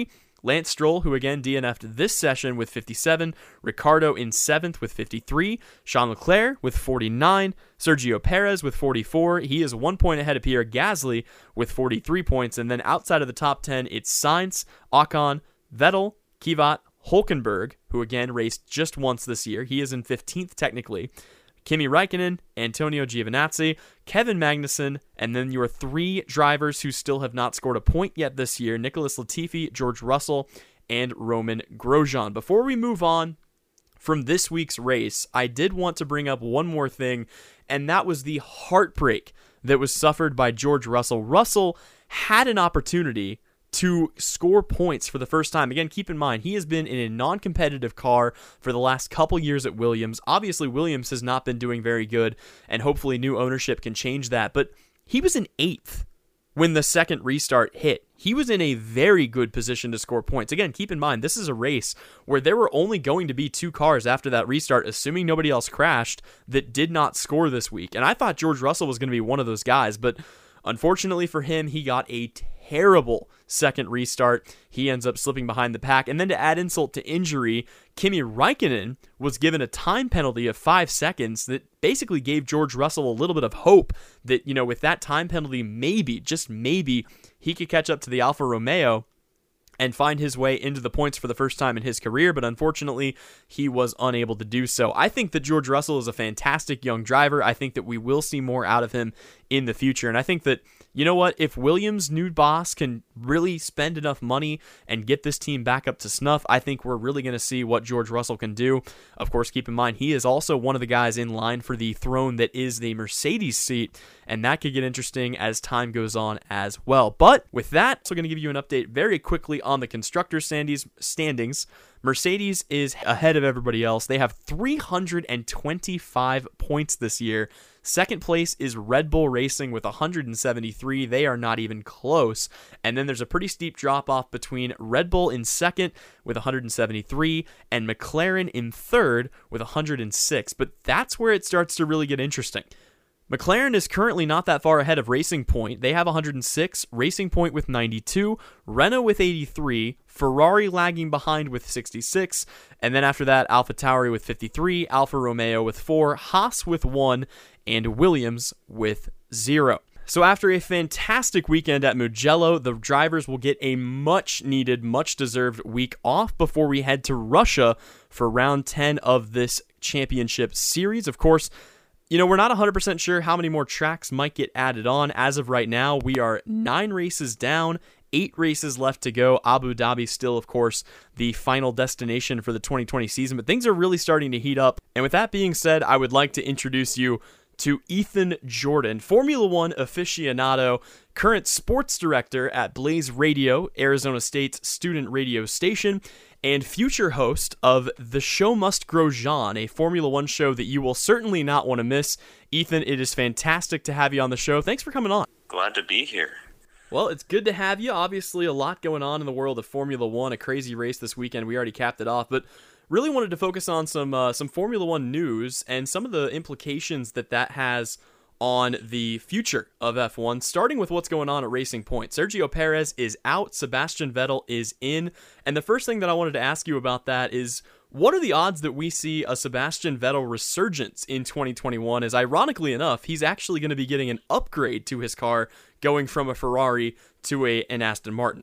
Speaker 1: Lance Stroll, who again D N F'd this session with fifty-seven, Ricciardo in seventh with fifty-three, Charles Leclerc with forty-nine, Sergio Perez with forty-four. He is one point ahead of Pierre Gasly with forty-three points, and then outside of the top ten, it's Sainz, Ocon, Vettel, Kvyat, Hulkenberg, who again raced just once this year. He is in fifteenth technically. Kimi Räikkönen, Antonio Giovinazzi, Kevin Magnussen, and then your three drivers who still have not scored a point yet this year, Nicholas Latifi, George Russell, and Roman Grosjean. Before we move on from this week's race, I did want to bring up one more thing, and that was the heartbreak that was suffered by George Russell. Russell had an opportunity to score points for the first time. Again, keep in mind, he has been in a non-competitive car for the last couple years at Williams. Obviously, Williams has not been doing very good, and hopefully new ownership can change that. But he was in eighth when the second restart hit. He was in a very good position to score points. Again, keep in mind, this is a race where there were only going to be two cars after that restart, assuming nobody else crashed, that did not score this week. And I thought George Russell was going to be one of those guys, but unfortunately for him, he got a terrible second restart. He ends up slipping behind the pack. And then to add insult to injury, Kimi Räikkönen was given a time penalty of five seconds that basically gave George Russell a little bit of hope that, you know, with that time penalty, maybe, just maybe, he could catch up to the Alfa Romeo and find his way into the points for the first time in his career, but unfortunately, he was unable to do so. I think that George Russell is a fantastic young driver. I think that we will see more out of him in the future, and I think that, you know what, if Williams' new boss can really spend enough money and get this team back up to snuff, I think we're really going to see what George Russell can do. Of course, keep in mind, he is also one of the guys in line for the throne that is the Mercedes seat, and that could get interesting as time goes on as well. But with that, I'm going to give you an update very quickly on the constructor standings. Mercedes is ahead of everybody else. They have three hundred twenty-five points this year. Second place is Red Bull Racing with one hundred seventy-three. They are not even close. And then there's a pretty steep drop-off between Red Bull in second with one hundred seventy-three and McLaren in third with one hundred six. But that's where it starts to really get interesting. McLaren is currently not that far ahead of Racing Point. They have one hundred six, Racing Point with ninety-two, Renault with eighty-three, Ferrari lagging behind with sixty-six, and then after that, AlphaTauri with fifty-three, Alfa Romeo with four, Haas with one, and Williams with zero. So after a fantastic weekend at Mugello, the drivers will get a much-needed, much-deserved week off before we head to Russia for round ten of this championship series. Of course, you know, we're not one hundred percent sure how many more tracks might get added on. As of right now, we are nine races down, eight races left to go. Abu Dhabi still, of course, the final destination for the twenty twenty season, but things are really starting to heat up. And with that being said, I would like to introduce you to Ethan Jordan, Formula One aficionado, current sports director at Blaze Radio, Arizona State's student radio station, and future host of The Show Must Grosjean, a Formula One show that you will certainly not want to miss. Ethan, it is fantastic to have you on the show. Thanks for coming on.
Speaker 4: Glad to be here.
Speaker 1: Well, it's good to have you. Obviously, a lot going on in the world of Formula One, a crazy race this weekend. We already capped it off, but really wanted to focus on some uh, some Formula One news and some of the implications that that has on the future of F one, starting with what's going on at Racing Point. Sergio Perez is out, Sebastian Vettel is in, and the first thing that I wanted to ask you about that is, what are the odds that we see a Sebastian Vettel resurgence in twenty twenty-one, as ironically enough, he's actually going to be getting an upgrade to his car, going from a Ferrari to a an Aston Martin?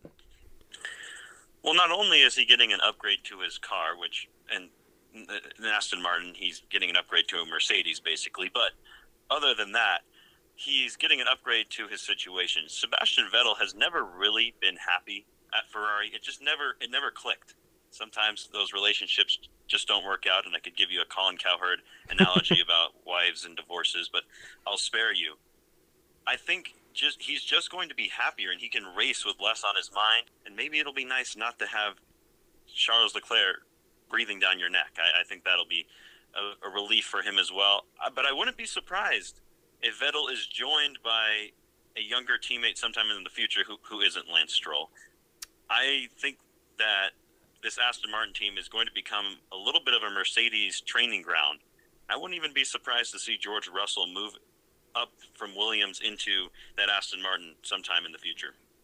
Speaker 4: Well, not only is he getting an upgrade to his car, which, and the Aston Martin, he's getting an upgrade to a Mercedes, basically, but other than that, he's getting an upgrade to his situation. Sebastian Vettel has never really been happy at Ferrari. It just never, it never clicked. Sometimes those relationships just don't work out, and I could give you a Colin Cowherd analogy about wives and divorces, but I'll spare you. I think just he's just going to be happier, and he can race with less on his mind, and maybe it'll be nice not to have Charles Leclerc breathing down your neck. I, I think that'll be a, a relief for him as well. But I wouldn't be surprised if Vettel is joined by a younger teammate sometime in the future who, who isn't Lance Stroll. I think that this Aston Martin team is going to become a little bit of a Mercedes training ground. I wouldn't even be surprised to see George Russell move up from Williams into that Aston Martin sometime in the future.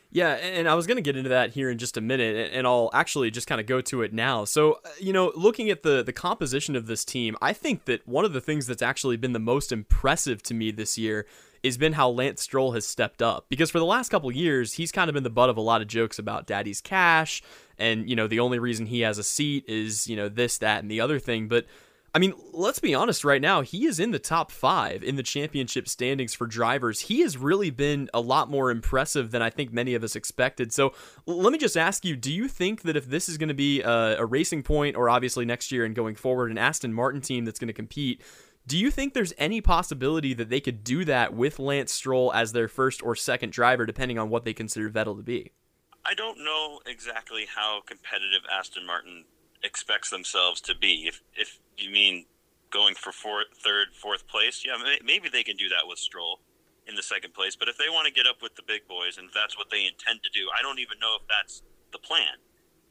Speaker 1: Yeah, and I was going to get into that here in just a minute, and I'll actually just kind of go to it now. So, you know, looking at the the composition of this team, I think that one of the things that's actually been the most impressive to me this year has been how Lance Stroll has stepped up. Because for the last couple of years, he's kind of been the butt of a lot of jokes about daddy's cash, and, you know, the only reason he has a seat is, you know, this, that, and the other thing. But I mean, let's be honest right now, he is in the top five in the championship standings for drivers. He has really been a lot more impressive than I think many of us expected. So let me just ask you, do you think that if this is going to be a, a Racing Point, or obviously next year and going forward, an Aston Martin team that's going to compete, do you think there's any possibility that they could do that with Lance Stroll as their first or second driver, depending on what they consider Vettel to be?
Speaker 4: I don't know exactly how competitive Aston Martin expects themselves to be. If if you mean going for fourth, third, fourth place, yeah, maybe they can do that with Stroll in the second place. But if they want to get up with the big boys, and if that's what they intend to do, I don't even know if that's the plan.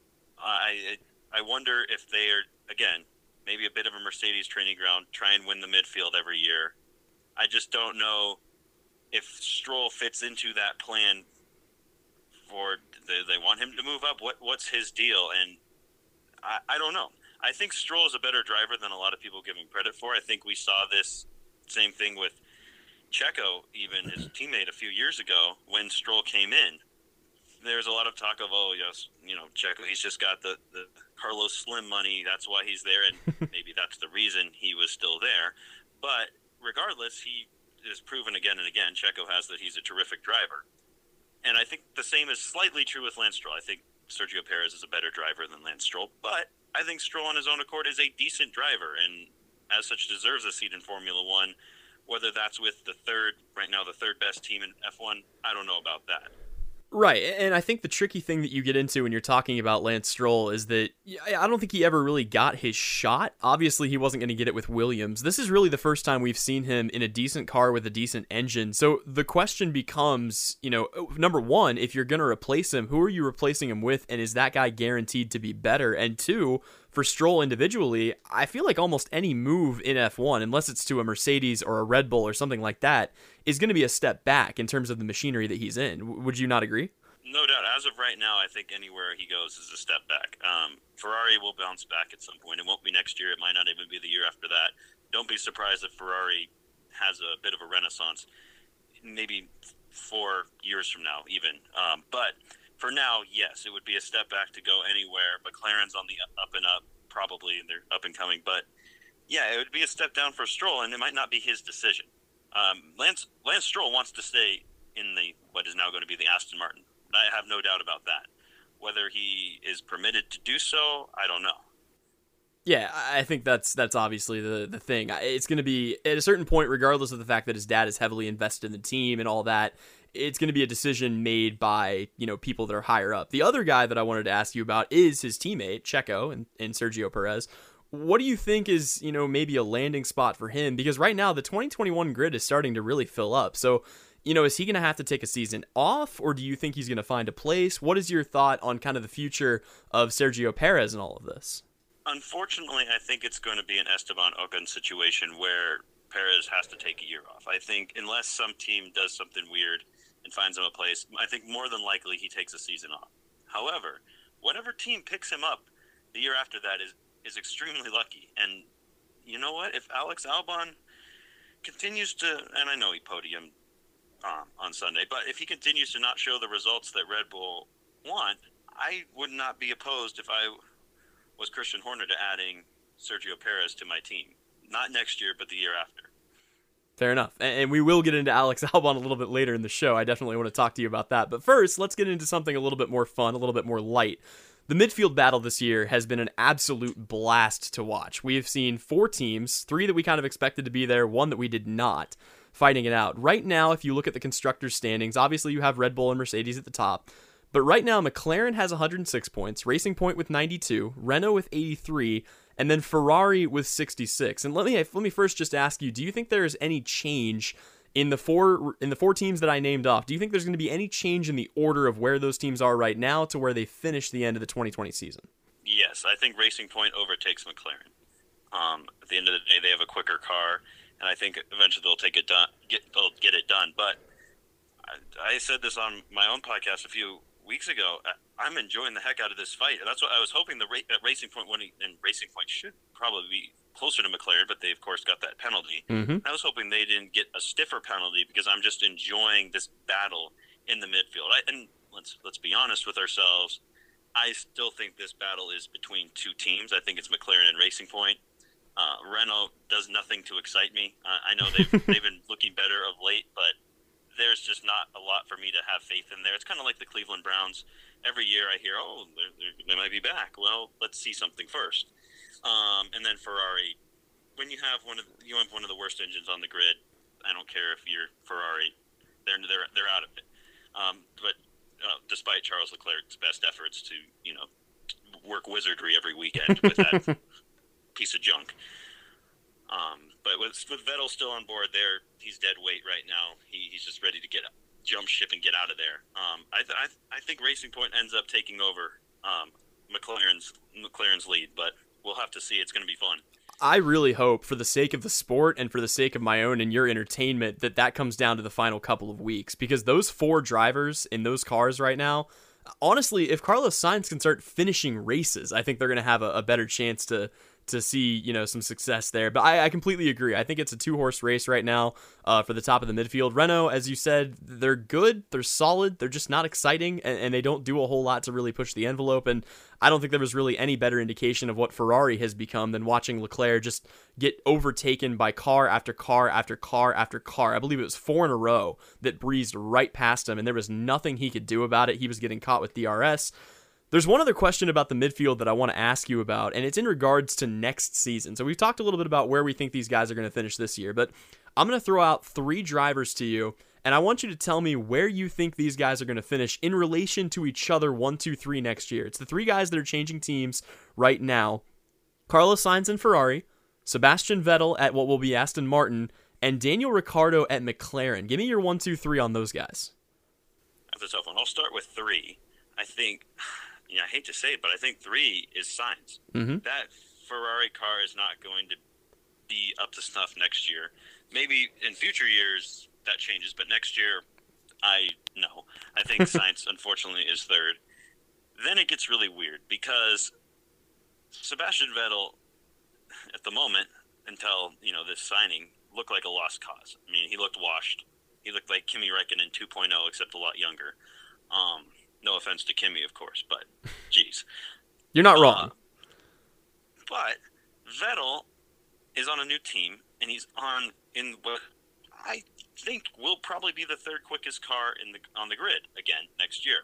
Speaker 4: I I wonder if they are, again, maybe a bit of a Mercedes training ground, try and win the midfield every year. I just don't know if Stroll fits into that plan. For they, they want him to move up. What what's his deal? And I, I don't know. I think Stroll is a better driver than a lot of people give him credit for. I think we saw this same thing with Checo, even his teammate, a few years ago when Stroll came in. There's a lot of talk of, oh, yes, you know, Checo, he's just got the, the Carlos Slim money. That's why he's there, and maybe that's the reason he was still there. But regardless, he has proven again and again, Checo has, that he's a terrific driver. And I think the same is slightly true with Lance Stroll. I think Sergio Perez is a better driver than Lance Stroll, but I think Stroll on his own accord is a decent driver, and as such deserves a seat in Formula One. Whether that's with the third, right now the third best team in F one, I don't know about that.
Speaker 1: Right, and I think the tricky thing that you get into when you're talking about Lance Stroll is that I don't think he ever really got his shot. Obviously, he wasn't going to get it with Williams. This is really the first time we've seen him in a decent car with a decent engine. So the question becomes, you know, number one, if you're going to replace him, who are you replacing him with, and is that guy guaranteed to be better? And two, for Stroll individually, I feel like almost any move in F one, unless it's to a Mercedes or a Red Bull or something like that, is going to be a step back in terms of the machinery that he's in. Would you not agree?
Speaker 4: No doubt. As of right now, I think anywhere he goes is a step back. Um, Ferrari will bounce back at some point. It won't be next year. It might not even be the year after that. Don't be surprised if Ferrari has a bit of a renaissance, maybe four years from now even. Um, but for now, yes, it would be a step back to go anywhere. McLaren's on the up and up, probably, and they're up and coming. But, yeah, it would be a step down for Stroll, and it might not be his decision. Um, Lance Lance Stroll wants to stay in the what is now going to be the Aston Martin. I have no doubt about that. Whether he is permitted to do so, I don't know.
Speaker 1: Yeah, I think that's that's obviously the, the thing. It's going to be, at a certain point, regardless of the fact that his dad is heavily invested in the team and all that, it's going to be a decision made by, you know, people that are higher up. The other guy that I wanted to ask you about is his teammate, Checo, and, and Sergio Perez. What do you think is, you know, maybe a landing spot for him? Because right now, the twenty twenty-one grid is starting to really fill up. So, you know, is he going to have to take a season off, or do you think he's going to find a place? What is your thought on kind of the future of Sergio Perez and all of this?
Speaker 4: Unfortunately, I think it's going to be an Esteban Ocon situation where Perez has to take a year off. I think unless some team does something weird and finds him a place, I think more than likely he takes a season off. However, whatever team picks him up the year after that is, is extremely lucky. And you know what? If Alex Albon continues to, and I know he podiumed um, on Sunday, but if he continues to not show the results that Red Bull want, I would not be opposed if I was Christian Horner to adding Sergio Perez to my team. Not next year, but the year after.
Speaker 1: Fair enough. And we will get into Alex Albon a little bit later in the show. I definitely want to talk to you about that. But first, let's get into something a little bit more fun, a little bit more light. The midfield battle this year has been an absolute blast to watch. We have seen four teams, three that we kind of expected to be there, one that we did not, fighting it out. Right now, if you look at the constructors' standings, obviously you have Red Bull and Mercedes at the top. But right now, McLaren has one hundred six points, Racing Point with ninety-two, Renault with eighty-three, and then Ferrari with sixty-six. And let me let me first just ask you, do you think there is any change in the four in the four teams that I named off? Do you think there's going to be any change in the order of where those teams are right now to where they finish the end of the twenty twenty season?
Speaker 4: Yes, I think Racing Point overtakes McLaren. Um, at the end of the day, they have a quicker car, and I think eventually they'll take it done. Get they'll get it done, but I, I said this on my own podcast a few weeks ago. I, I'm enjoying the heck out of this fight, and that's what I was hoping. The ra- at Racing Point, when he, and Racing Point should probably be closer to McLaren, but they of course got that penalty.
Speaker 1: Mm-hmm.
Speaker 4: I was hoping they didn't get a stiffer penalty because I'm just enjoying this battle in the midfield. I, and let's let's be honest with ourselves. I still think this battle is between two teams. I think it's McLaren and Racing Point. Uh, Renault does nothing to excite me. Uh, I know they've they've been looking better of late, but there's just not a lot for me to have faith in there. It's kind of like the Cleveland Browns. Every year I hear, oh, they're, they're, they might be back. Well, let's see something first. Um, and then Ferrari, when you have one of you have one of the worst engines on the grid, I don't care if you're Ferrari, they're they're they're out of it. Um, but uh, despite Charles Leclerc's best efforts to you know work wizardry every weekend with that piece of junk. Um, but with, with Vettel still on board there, he's dead weight right now. He, he's just ready to get jump ship and get out of there. Um, I, th- I, th- I think Racing Point ends up taking over um, McLaren's McLaren's lead, but we'll have to see. It's going to be fun.
Speaker 1: I really hope, for the sake of the sport and for the sake of my own and your entertainment, that that comes down to the final couple of weeks, because those four drivers in those cars right now, honestly, if Carlos Sainz can start finishing races, I think they're going to have a, a better chance to to see, you know, some success there. But I, I completely agree. I think it's a two-horse race right now uh, for the top of the midfield. Renault, as you said, they're good, they're solid, they're just not exciting, and, and they don't do a whole lot to really push the envelope. And I don't think there was really any better indication of what Ferrari has become than watching Leclerc just get overtaken by car after car after car after car. I believe it was four in a row that breezed right past him, and there was nothing he could do about it. He was getting caught with D R S. There's one other question about the midfield that I want to ask you about, and it's in regards to next season. So we've talked a little bit about where we think these guys are going to finish this year, but I'm going to throw out three drivers to you, and I want you to tell me where you think these guys are going to finish in relation to each other one, two, three next year. It's the three guys that are changing teams right now. Carlos Sainz in Ferrari, Sebastian Vettel at what will be Aston Martin, and Daniel Ricciardo at McLaren. Give me your one, two, three on those guys.
Speaker 4: That's a tough one. I'll start with three. I think... Yeah, I hate to say it, but I think three is Sainz.
Speaker 1: Mm-hmm.
Speaker 4: That Ferrari car is not going to be up to snuff next year. Maybe in future years that changes, but next year, I no. I think Sainz, unfortunately, is third. Then it gets really weird because Sebastian Vettel, at the moment, until you know this signing, looked like a lost cause. I mean, he looked washed. He looked like Kimi Räikkönen two point oh, except a lot younger. Um, No offense to Kimmy, of course, but geez.
Speaker 1: You're not wrong.
Speaker 4: Uh, but Vettel is on a new team, and he's on in what I think will probably be the third quickest car in the on the grid again next year.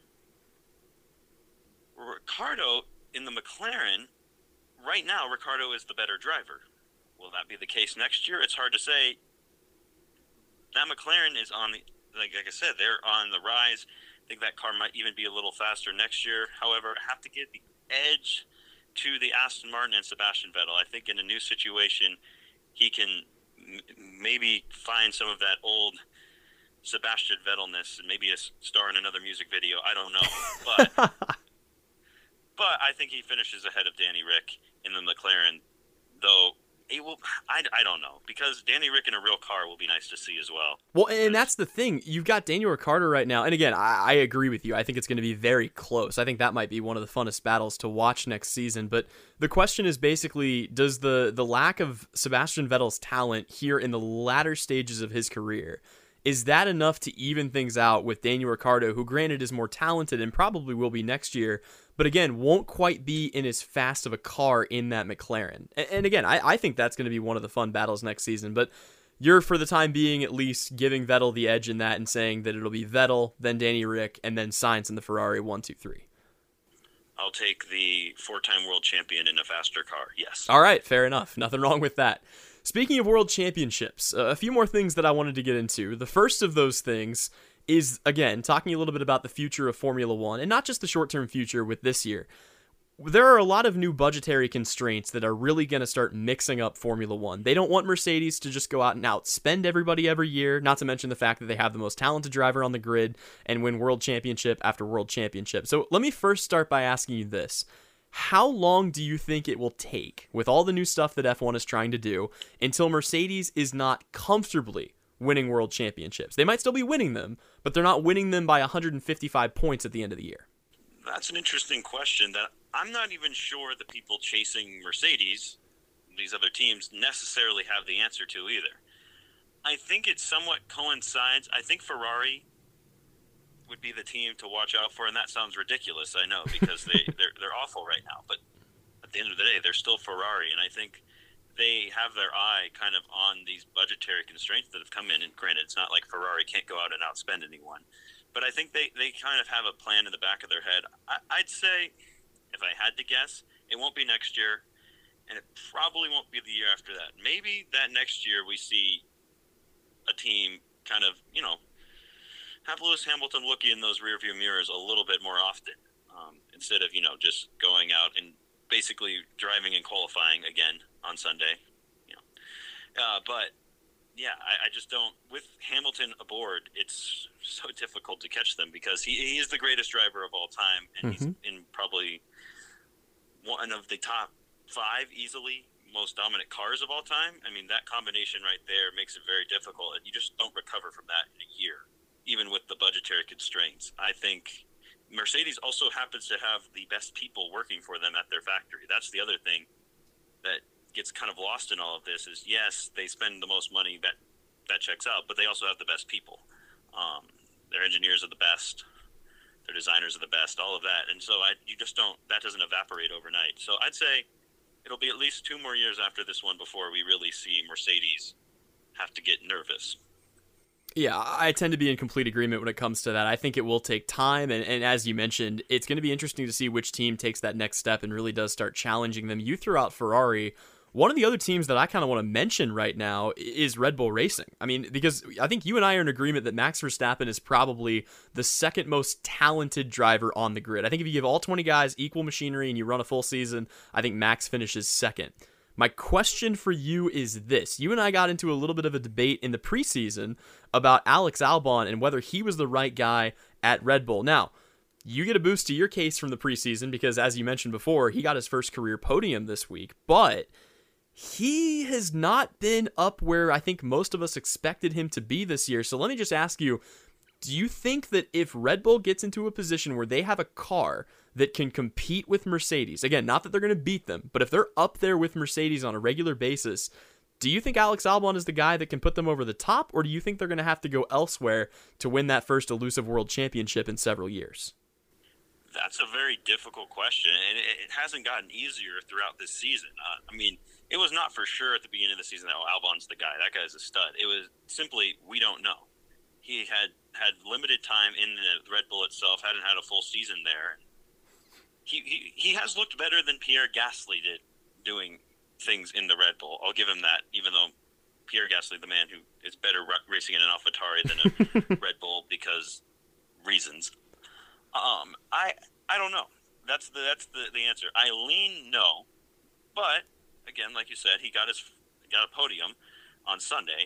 Speaker 4: Ricciardo in the McLaren, right now, Ricciardo is the better driver. Will that be the case next year? It's hard to say. That McLaren is on the, like, like I said, they're on the rise. I think that car might even be a little faster next year. However, I have to give the edge to the Aston Martin and Sebastian Vettel. I think in a new situation, he can m- maybe find some of that old Sebastian Vettelness and maybe a star in another music video. I don't know. But but I think he finishes ahead of Danny Rick in the McLaren, though. It will, I, I don't know, because Danny Rick in a real car will be nice to see as well.
Speaker 1: Well, and that's the thing. You've got Daniel Ricciardo right now. And again, I, I agree with you. I think it's going to be very close. I think that might be one of the funnest battles to watch next season. But the question is basically, does the, the lack of Sebastian Vettel's talent here in the latter stages of his career, is that enough to even things out with Daniel Ricciardo, who granted is more talented and probably will be next year, but again, won't quite be in as fast of a car in that McLaren? And, and again, I, I think that's going to be one of the fun battles next season, but you're, for the time being, at least giving Vettel the edge in that and saying that it'll be Vettel, then Danny Rick, and then Sainz in the Ferrari one, two, three.
Speaker 4: I'll take the four-time world champion in a faster car, yes.
Speaker 1: All right, fair enough. Nothing wrong with that. Speaking of world championships, uh, a few more things that I wanted to get into. The first of those things is, again, talking a little bit about the future of Formula One, and not just the short-term future with this year. There are a lot of new budgetary constraints that are really going to start mixing up Formula One. They don't want Mercedes to just go out and outspend everybody every year, not to mention the fact that they have the most talented driver on the grid and win world championship after world championship. So let me first start by asking you this. How long do you think it will take, with all the new stuff that F one is trying to do, until Mercedes is not comfortably winning world championships. They might still be winning them, but they're not winning them by one hundred fifty-five points at the end of the year.
Speaker 4: That's an interesting question that I'm not even sure the people chasing Mercedes, these other teams, necessarily have the answer to either. I think it somewhat coincides. I think Ferrari would be the team to watch out for, and that sounds ridiculous, I know, because they, they're, they're awful right now. But at the end of the day, they're still Ferrari, and I think they have their eye kind of on these budgetary constraints that have come in. And granted, it's not like Ferrari can't go out and outspend anyone. But I think they, they kind of have a plan in the back of their head. I, I'd say, if I had to guess, it won't be next year, and it probably won't be the year after that. Maybe that next year we see a team kind of, you know, have Lewis Hamilton looking in those rearview mirrors a little bit more often, um, instead of, you know, just going out and basically driving and qualifying again on Sunday. You know, uh, but yeah, I, I just don't. With Hamilton aboard, it's so difficult to catch them because he, he is the greatest driver of all time, and mm-hmm. he's in probably one of the top five easily most dominant cars of all time. I mean, that combination right there makes it very difficult, and you just don't recover from that in a year, even with the budgetary constraints. I think Mercedes also happens to have the best people working for them at their factory. That's the other thing that gets kind of lost in all of this is, yes, they spend the most money, that that checks out, but they also have the best people. Um, their engineers are the best. Their designers are the best, all of that. And so I, you just don't, that doesn't evaporate overnight. So I'd say it'll be at least two more years after this one before we really see Mercedes have to get nervous.
Speaker 1: Yeah, I tend to be in complete agreement when it comes to that. I think it will take time, and, and as you mentioned, it's going to be interesting to see which team takes that next step and really does start challenging them. You threw out Ferrari. One of the other teams that I kind of want to mention right now is Red Bull Racing. I mean, because I think you and I are in agreement that Max Verstappen is probably the second most talented driver on the grid. I think if you give all twenty guys equal machinery and you run a full season, I think Max finishes second. My question for you is this. You and I got into a little bit of a debate in the preseason about Alex Albon and whether he was the right guy at Red Bull. Now, you get a boost to your case from the preseason because, as you mentioned before, he got his first career podium this week, but he has not been up where I think most of us expected him to be this year. So let me just ask you, do you think that if Red Bull gets into a position where they have a car that can compete with Mercedes, again, not that they're going to beat them, but if they're up there with Mercedes on a regular basis, do you think Alex Albon is the guy that can put them over the top, or do you think they're going to have to go elsewhere to win that first elusive world championship in several years?
Speaker 4: That's a very difficult question, and it hasn't gotten easier throughout this season. Uh, I mean, it was not for sure at the beginning of the season that, oh, Albon's the guy. That guy's a stud. It was simply, we don't know. He had had limited time in the Red Bull itself, hadn't had a full season there. He, he he has looked better than Pierre Gasly did doing things in the Red Bull. I'll give him that, even though Pierre Gasly, the man who is better racing in an AlphaTauri than a Red Bull because reasons. Um, I I don't know. That's the that's the, the answer. I lean no, but again, like you said, he got his got a podium on Sunday,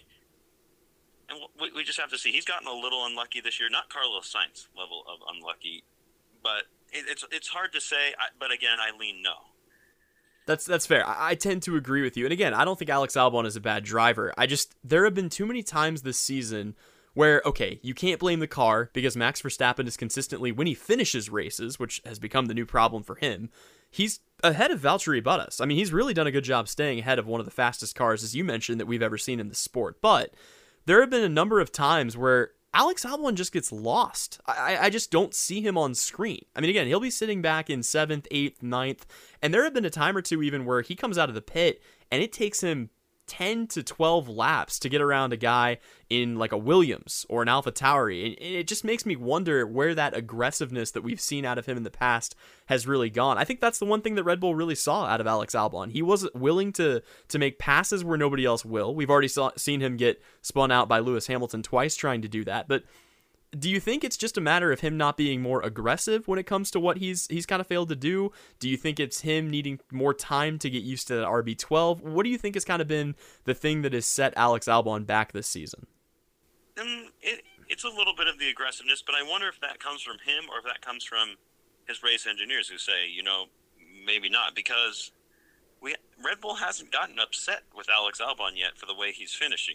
Speaker 4: and we, we just have to see. He's gotten a little unlucky this year, not Carlos Sainz level of unlucky, but it, it's it's hard to say. I, but again, I lean no.
Speaker 1: That's that's fair. I, I tend to agree with you. And again, I don't think Alex Albon is a bad driver. I just there have been too many times this season where, okay, you can't blame the car because Max Verstappen is consistently, when he finishes races, which has become the new problem for him, he's ahead of Valtteri Bottas. I mean, he's really done a good job staying ahead of one of the fastest cars, as you mentioned, that we've ever seen in the sport. But there have been a number of times where Alex Albon just gets lost. I, I just don't see him on screen. I mean, again, he'll be sitting back in seventh, eighth, ninth, and there have been a time or two even where he comes out of the pit and it takes him ten to twelve laps to get around a guy in like a Williams or an AlphaTauri. And it just makes me wonder where that aggressiveness that we've seen out of him in the past has really gone. I think that's the one thing that Red Bull really saw out of Alex Albon. He was willing to to make passes where nobody else will. We've already saw, seen him get spun out by Lewis Hamilton twice trying to do that. But do you think it's just a matter of him not being more aggressive when it comes to what he's he's kind of failed to do? Do you think it's him needing more time to get used to that R B twelve? What do you think has kind of been the thing that has set Alex Albon back this season?
Speaker 4: Um, it, it's a little bit of the aggressiveness, but I wonder if that comes from him or if that comes from his race engineers who say, you know, maybe not, because we Red Bull hasn't gotten upset with Alex Albon yet for the way he's finishing.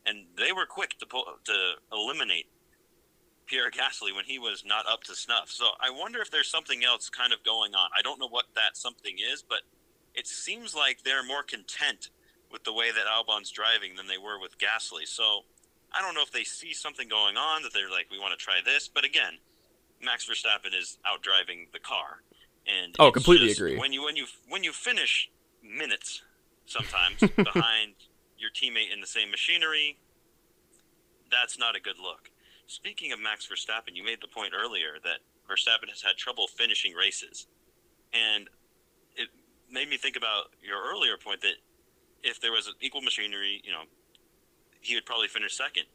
Speaker 4: and they were quick to pull, to eliminate Pierre Gasly when he was not up to snuff. So I wonder if there's something else kind of going on. I don't know what that something is, but it seems like they're more content with the way that Albon's driving than they were with Gasly. So I don't know if they see something going on that they're like, we want to try this. But again, Max Verstappen is outdriving the car. And
Speaker 1: oh, completely
Speaker 4: just,
Speaker 1: agree.
Speaker 4: When you when you when you finish minutes sometimes behind your teammate in the same machinery, that's not a good look. Speaking of Max Verstappen, you made the point earlier that Verstappen has had trouble finishing races. And it made me think about your earlier point that if there was an equal machinery, you know, he would probably finish second.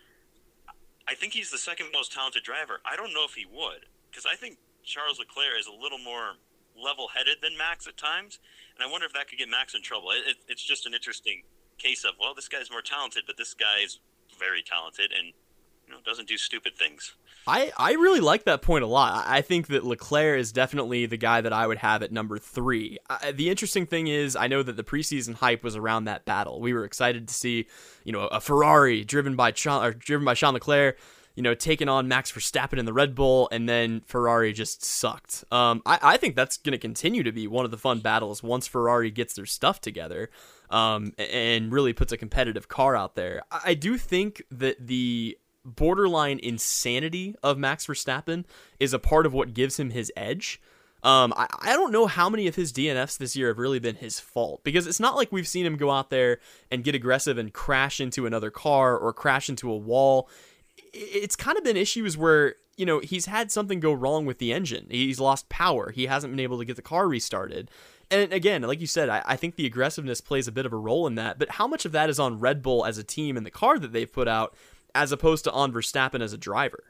Speaker 4: I think he's the second most talented driver. I don't know if he would, because I think Charles Leclerc is a little more level-headed than Max at times, and I wonder if that could get Max in trouble. It, it, it's just an interesting case of, well, this guy's more talented, but this guy's very talented and, you know, doesn't do stupid things.
Speaker 1: I, I really like that point a lot. I think that Leclerc is definitely the guy that I would have at number three. I, the interesting thing is, I know that the preseason hype was around that battle. We were excited to see, you know, a Ferrari driven by Sean, or driven by Sean Leclerc, you know, taking on Max Verstappen in the Red Bull, and then Ferrari just sucked. Um, I, I think that's going to continue to be one of the fun battles once Ferrari gets their stuff together, um, and really puts a competitive car out there. I, I do think that the borderline insanity of Max Verstappen is a part of what gives him his edge. Um, I, I don't know how many of his D N Fs this year have really been his fault, because it's not like we've seen him go out there and get aggressive and crash into another car or crash into a wall. It's kind of been issues where, you know, he's had something go wrong with the engine. He's lost power. He hasn't been able to get the car restarted. And again, like you said, I, I think the aggressiveness plays a bit of a role in that, but how much of that is on Red Bull as a team and the car that they've put out, as opposed to on Verstappen as a driver?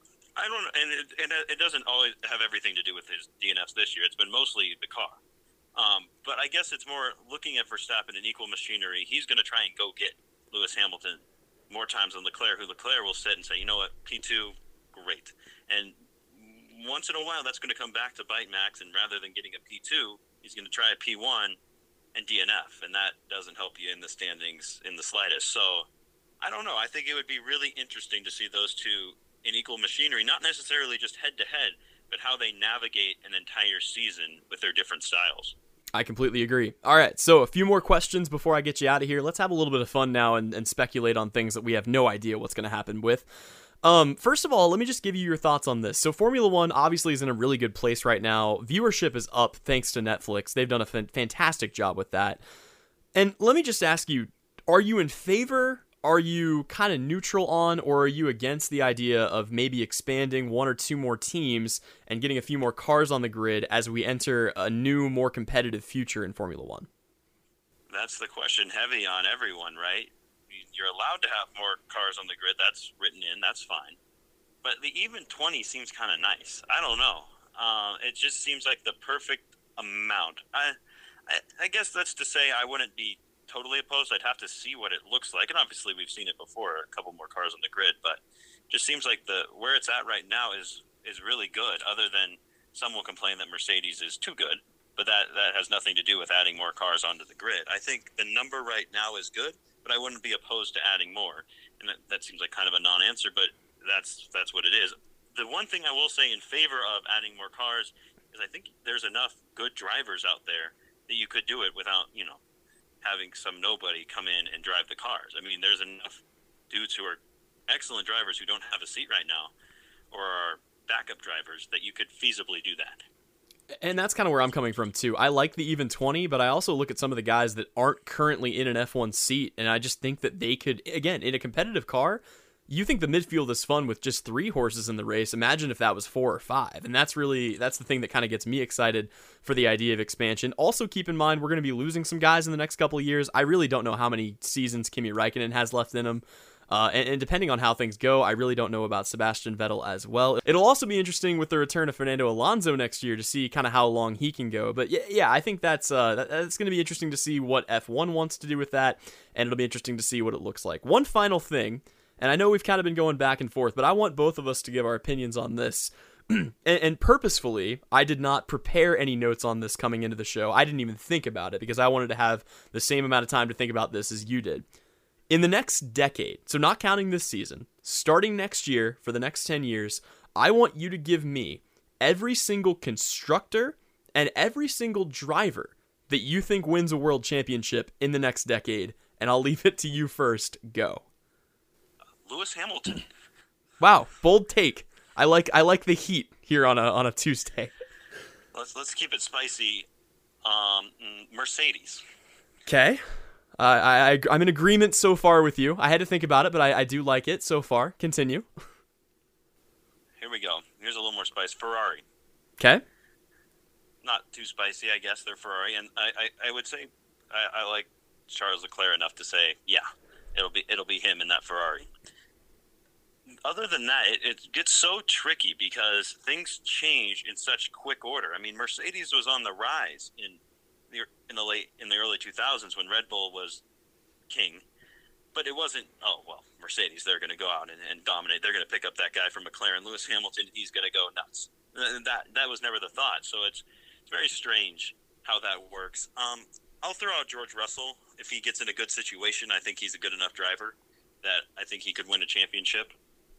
Speaker 4: I don't know, and it, and it doesn't always have everything to do with his D N Fs this year. It's been mostly the car. Um, but I guess it's more looking at Verstappen in equal machinery. He's going to try and go get Lewis Hamilton more times than Leclerc, who Leclerc will sit and say, you know what, P two, great. And once in a while, that's going to come back to bite Max, and rather than getting a P two, he's going to try a P one and D N F, and that doesn't help you in the standings in the slightest. So I don't know. I think it would be really interesting to see those two in equal machinery, not necessarily just head-to-head, but how they navigate an entire season with their different styles.
Speaker 1: I completely agree. All right, so a few more questions before I get you out of here. Let's have a little bit of fun now and, and speculate on things that we have no idea what's going to happen with. Um, first of all, let me just give you your thoughts on this. So Formula One obviously is in a really good place right now. Viewership is up thanks to Netflix. They've done a f- fantastic job with that. And let me just ask you, are you in favor, are you kind of neutral on, or are you against the idea of maybe expanding one or two more teams and getting a few more cars on the grid as we enter a new, more competitive future in Formula One?
Speaker 4: That's the question heavy on everyone, right? You're allowed to have more cars on the grid. That's written in. That's fine. But the even twenty seems kind of nice. I don't know. Uh, it just seems like the perfect amount. I, I, I guess that's to say I wouldn't be totally opposed. I'd have to see what it looks like. And obviously we've seen it before, a couple more cars on the grid. But it just seems like the where it's at right now is, is really good, other than some will complain that Mercedes is too good. But that, that has nothing to do with adding more cars onto the grid. I think the number right now is good, but I wouldn't be opposed to adding more. And that, that seems like kind of a non-answer, but that's that's what it is. The one thing I will say in favor of adding more cars is I think there's enough good drivers out there that you could do it without, you know, having some nobody come in and drive the cars. I mean, there's enough dudes who are excellent drivers who don't have a seat right now or are backup drivers that you could feasibly do that.
Speaker 1: And that's kind of where I'm coming from, too. I like the even twenty, but I also look at some of the guys that aren't currently in an F one seat, and I just think that they could, again, in a competitive car, you think the midfield is fun with just three horses in the race. Imagine if that was four or five. And that's really, that's the thing that kind of gets me excited for the idea of expansion. Also, keep in mind, we're going to be losing some guys in the next couple of years. I really don't know how many seasons Kimi Räikkönen has left in him. Uh, and, and depending on how things go, I really don't know about Sebastian Vettel as well. It'll also be interesting with the return of Fernando Alonso next year to see kind of how long he can go. But yeah, yeah I think that's uh, that, that's going to be interesting to see what F one wants to do with that, and it'll be interesting to see what it looks like. One final thing, and I know we've kind of been going back and forth, but I want both of us to give our opinions on this. and, and purposefully, I did not prepare any notes on this coming into the show. I didn't even think about it because I wanted to have the same amount of time to think about this as you did. In the next decade, so not counting this season, starting next year for the next ten years, I want you to give me every single constructor and every single driver that you think wins a world championship in the next decade, and I'll leave it to you first. Go.
Speaker 4: Lewis Hamilton.
Speaker 1: Wow, bold take. I like I like the heat here on a on a Tuesday.
Speaker 4: Let's let's keep it spicy. Um, Mercedes.
Speaker 1: Okay. Uh, I, I I'm in agreement so far with you. I had to think about it, but I, I do like it so far. Continue.
Speaker 4: Here we go. Here's a little more spice. Ferrari.
Speaker 1: Okay.
Speaker 4: Not too spicy, I guess. They're Ferrari, and I, I, I would say I, I like Charles Leclerc enough to say, yeah, it'll be it'll be him in that Ferrari. Other than that, it, it gets so tricky because things change in such quick order. I mean, Mercedes was on the rise in the in the late in the early two thousands when Red Bull was king, but it wasn't. Oh well, Mercedes, they're going to go out and, and dominate. They're going to pick up that guy from McLaren, Lewis Hamilton. He's going to go nuts. That that was never the thought. So it's it's very strange how that works. Um, I'll throw out George Russell if he gets in a good situation. I think he's a good enough driver that I think he could win a championship.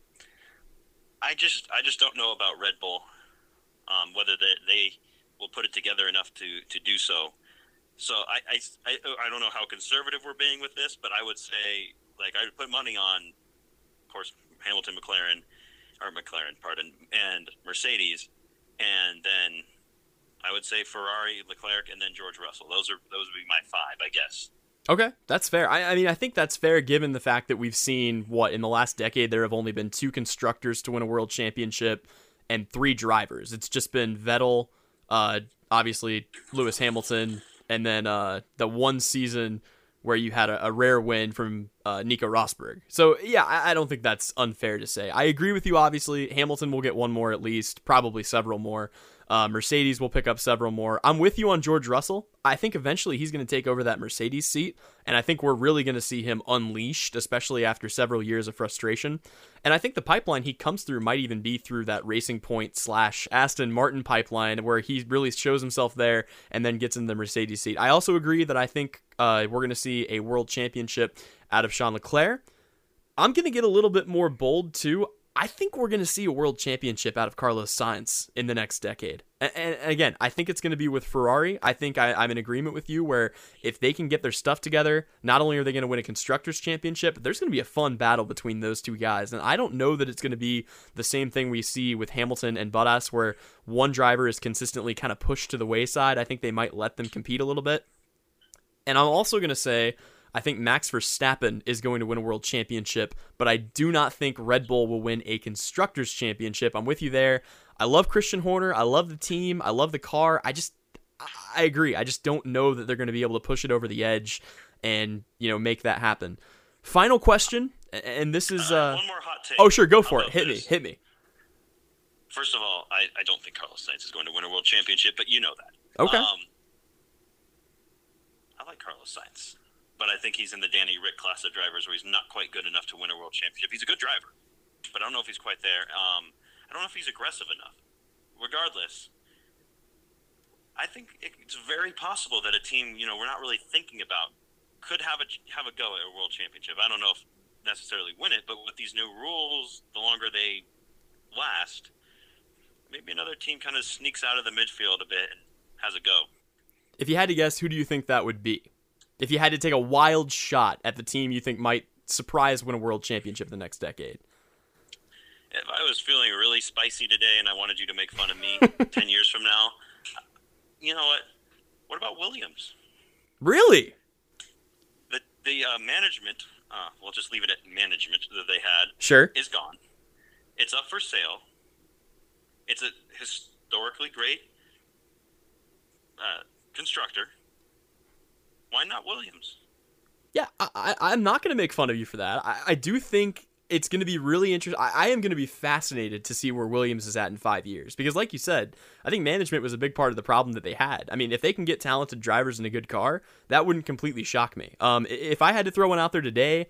Speaker 4: I just I just don't know about Red Bull, um, whether they, they will put it together enough to, to do so. So I, I, I, I don't know how conservative we're being with this, but I would say, like, I would put money on, of course, Hamilton, McLaren, or McLaren, pardon, and Mercedes, and then I would say Ferrari, Leclerc, and then George Russell. Those are those would be my five, I guess.
Speaker 1: Okay, that's fair. I, I mean, I think that's fair given the fact that we've seen, what, in the last decade, there have only been two constructors to win a world championship and three drivers. It's just been Vettel, uh, obviously Lewis Hamilton, and then uh, the one season where you had a, a rare win from uh, Nico Rosberg. So, yeah, I, I don't think that's unfair to say. I agree with you, obviously. Hamilton will get one more at least, probably several more. Uh, Mercedes will pick up several more. I'm with you on George Russell. I think eventually he's going to take over that Mercedes seat, and I think we're really going to see him unleashed, especially after several years of frustration. And I think the pipeline he comes through might even be through that Racing Point slash Aston Martin pipeline, where he really shows himself there and then gets in the Mercedes seat. I also agree that I think uh, we're going to see a world championship out of Charles Leclerc. I'm going to get a little bit more bold, too. I think we're going to see a world championship out of Carlos Sainz in the next decade. And, and again, I think it's going to be with Ferrari. I think I, I'm in agreement with you where if they can get their stuff together, not only are they going to win a Constructors' Championship, but there's going to be a fun battle between those two guys. And I don't know that it's going to be the same thing we see with Hamilton and Bottas where one driver is consistently kind of pushed to the wayside. I think they might let them compete a little bit. And I'm also going to say, I think Max Verstappen is going to win a world championship, but I do not think Red Bull will win a Constructors' Championship. I'm with you there. I love Christian Horner. I love the team. I love the car. I just, I agree. I just don't know that they're going to be able to push it over the edge and, you know, make that happen. Final question, and this is... Uh,
Speaker 4: uh, one more hot take.
Speaker 1: Oh, sure, go for it. Hit
Speaker 4: this?
Speaker 1: me, hit me.
Speaker 4: First of all, I, I don't think Carlos Sainz is going to win a world championship, but you know that.
Speaker 1: Okay.
Speaker 4: Um, I like Carlos Sainz. But I think he's in the Danny Rick class of drivers where he's not quite good enough to win a world championship. He's a good driver, but I don't know if he's quite there. Um, I don't know if he's aggressive enough. Regardless, I think it's very possible that a team, you know, we're not really thinking about could have a have a go at a world championship. I don't know if necessarily win it, but with these new rules, the longer they last, maybe another team kind of sneaks out of the midfield a bit and has a go.
Speaker 1: If you had to guess, who do you think that would be? If you had to take a wild shot at the team you think might surprise win a world championship the next decade.
Speaker 4: If I was feeling really spicy today and I wanted you to make fun of me ten years from now, you know what? What about Williams?
Speaker 1: Really?
Speaker 4: The the uh, management, uh, we'll just leave it at management that they had,
Speaker 1: Sure.
Speaker 4: is gone. It's up for sale. It's a historically great uh, constructor. Why not Williams?
Speaker 1: Yeah, I, I, I'm not going to make fun of you for that. I, I do think it's going to be really interesting. I, I am going to be fascinated to see where Williams is at in five years. Because like you said, I think management was a big part of the problem that they had. I mean, if they can get talented drivers in a good car, that wouldn't completely shock me. Um, if I had to throw one out there today,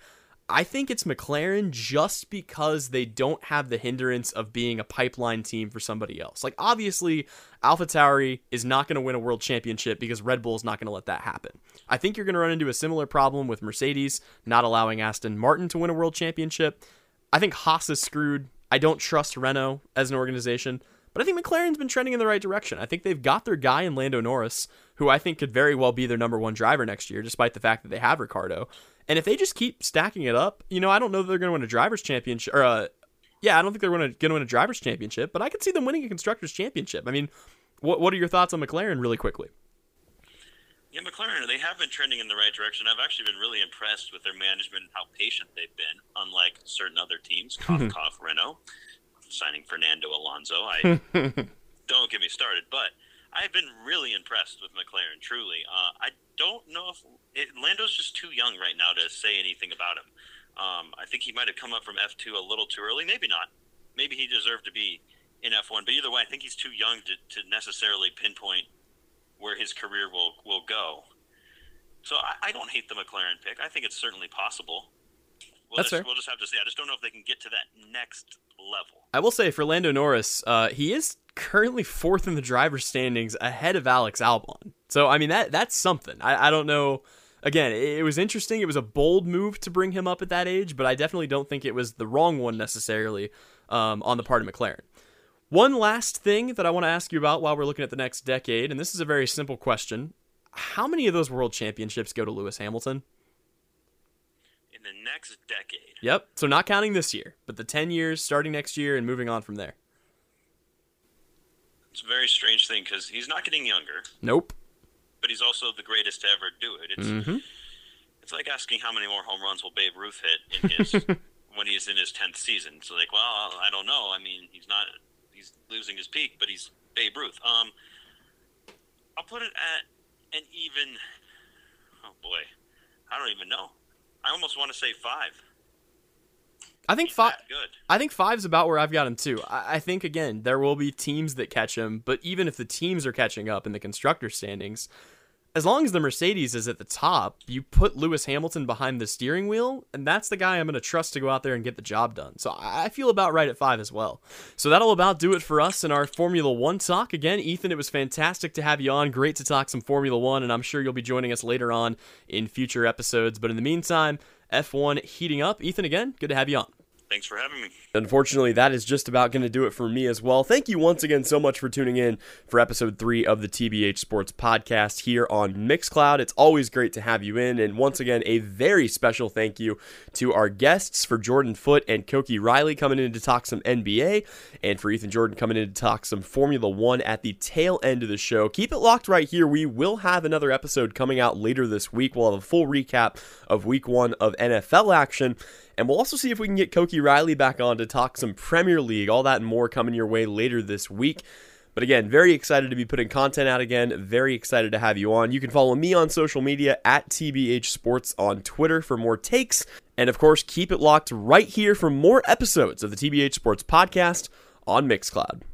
Speaker 1: I think it's McLaren just because they don't have the hindrance of being a pipeline team for somebody else. Like, obviously, AlphaTauri is not going to win a world championship because Red Bull is not going to let that happen. I think you're going to run into a similar problem with Mercedes not allowing Aston Martin to win a world championship. I think Haas is screwed. I don't trust Renault as an organization. But I think McLaren's been trending in the right direction. I think they've got their guy in Lando Norris, who I think could very well be their number one driver next year, despite the fact that they have Ricciardo. And if they just keep stacking it up, you know, I don't know that they're going to win a driver's championship. Or, uh, yeah, I don't think they're going to win a driver's championship, but I could see them winning a constructor's championship. I mean, what what are your thoughts on McLaren really quickly?
Speaker 4: Yeah, McLaren, they have been trending in the right direction. I've actually been really impressed with their management and how patient they've been, unlike certain other teams, cough, cough, Renault. Signing Fernando Alonso. I don't get me started, but I've been really impressed with McLaren, truly. Uh, I don't know if it, Lando's just too young right now to say anything about him. Um, I think he might have come up from F two a little too early. Maybe not. Maybe he deserved to be in F one, but either way, I think he's too young to, to necessarily pinpoint where his career will, will go. So I, I don't hate the McLaren pick. I think it's certainly possible. We'll
Speaker 1: That's
Speaker 4: just,
Speaker 1: fair.
Speaker 4: We'll just have to see. I just don't know if they can get to that next level.
Speaker 1: I will say for Lando Norris, uh, he is currently fourth in the driver's standings ahead of Alex Albon. So, I mean, that that's something. I, I don't know. Again, it, it was interesting. It was a bold move to bring him up at that age, but I definitely don't think it was the wrong one necessarily um, on the part of McLaren. One last thing that I want to ask you about while we're looking at the next decade, and this is a very simple question. How many of those world championships go to Lewis Hamilton?
Speaker 4: The next decade.
Speaker 1: Yep. So not counting this year, but the ten years starting next year and moving on from there.
Speaker 4: It's a very strange thing because he's not getting younger.
Speaker 1: Nope.
Speaker 4: But he's also the greatest to ever do it. It's
Speaker 1: mm-hmm.
Speaker 4: it's like asking how many more home runs will Babe Ruth hit in his when he's in his tenth season. So like, well, I don't know. I mean, he's not he's losing his peak, but he's Babe Ruth. Um, I'll put it at an even. Oh boy, I don't even know. I almost want to say five.
Speaker 1: I think
Speaker 4: He's
Speaker 1: five.
Speaker 4: that good.
Speaker 1: I think five's about where I've got him too. I, I think again there will be teams that catch him, but even if the teams are catching up in the constructor standings, as long as the Mercedes is at the top, you put Lewis Hamilton behind the steering wheel, and that's the guy I'm going to trust to go out there and get the job done. So I feel about right at five as well. So that'll about do it for us in our Formula One talk. Again, Ethan, it was fantastic to have you on. Great to talk some Formula One, and I'm sure you'll be joining us later on in future episodes. But in the meantime, F one heating up. Ethan, again, good to have you on.
Speaker 4: Thanks for having me.
Speaker 1: Unfortunately, that is just about going to do it for me as well. Thank you once again so much for tuning in for episode three of the T B H Sports Podcast here on Mixcloud. It's always great to have you in. And once again, a very special thank you to our guests, for Jordan Foote and Koki Riley coming in to talk some N B A, and for Ethan Jordan coming in to talk some Formula One at the tail end of the show. Keep it locked right here. We will have another episode coming out later this week. We'll have a full recap of week one of N F L action. And we'll also see if we can get Koki Riley back on to talk some Premier League. All that and more coming your way later this week. But again, very excited to be putting content out again. Very excited to have you on. You can follow me on social media at T B H Sports on Twitter for more takes. And of course, keep it locked right here for more episodes of the T B H Sports Podcast on Mixcloud.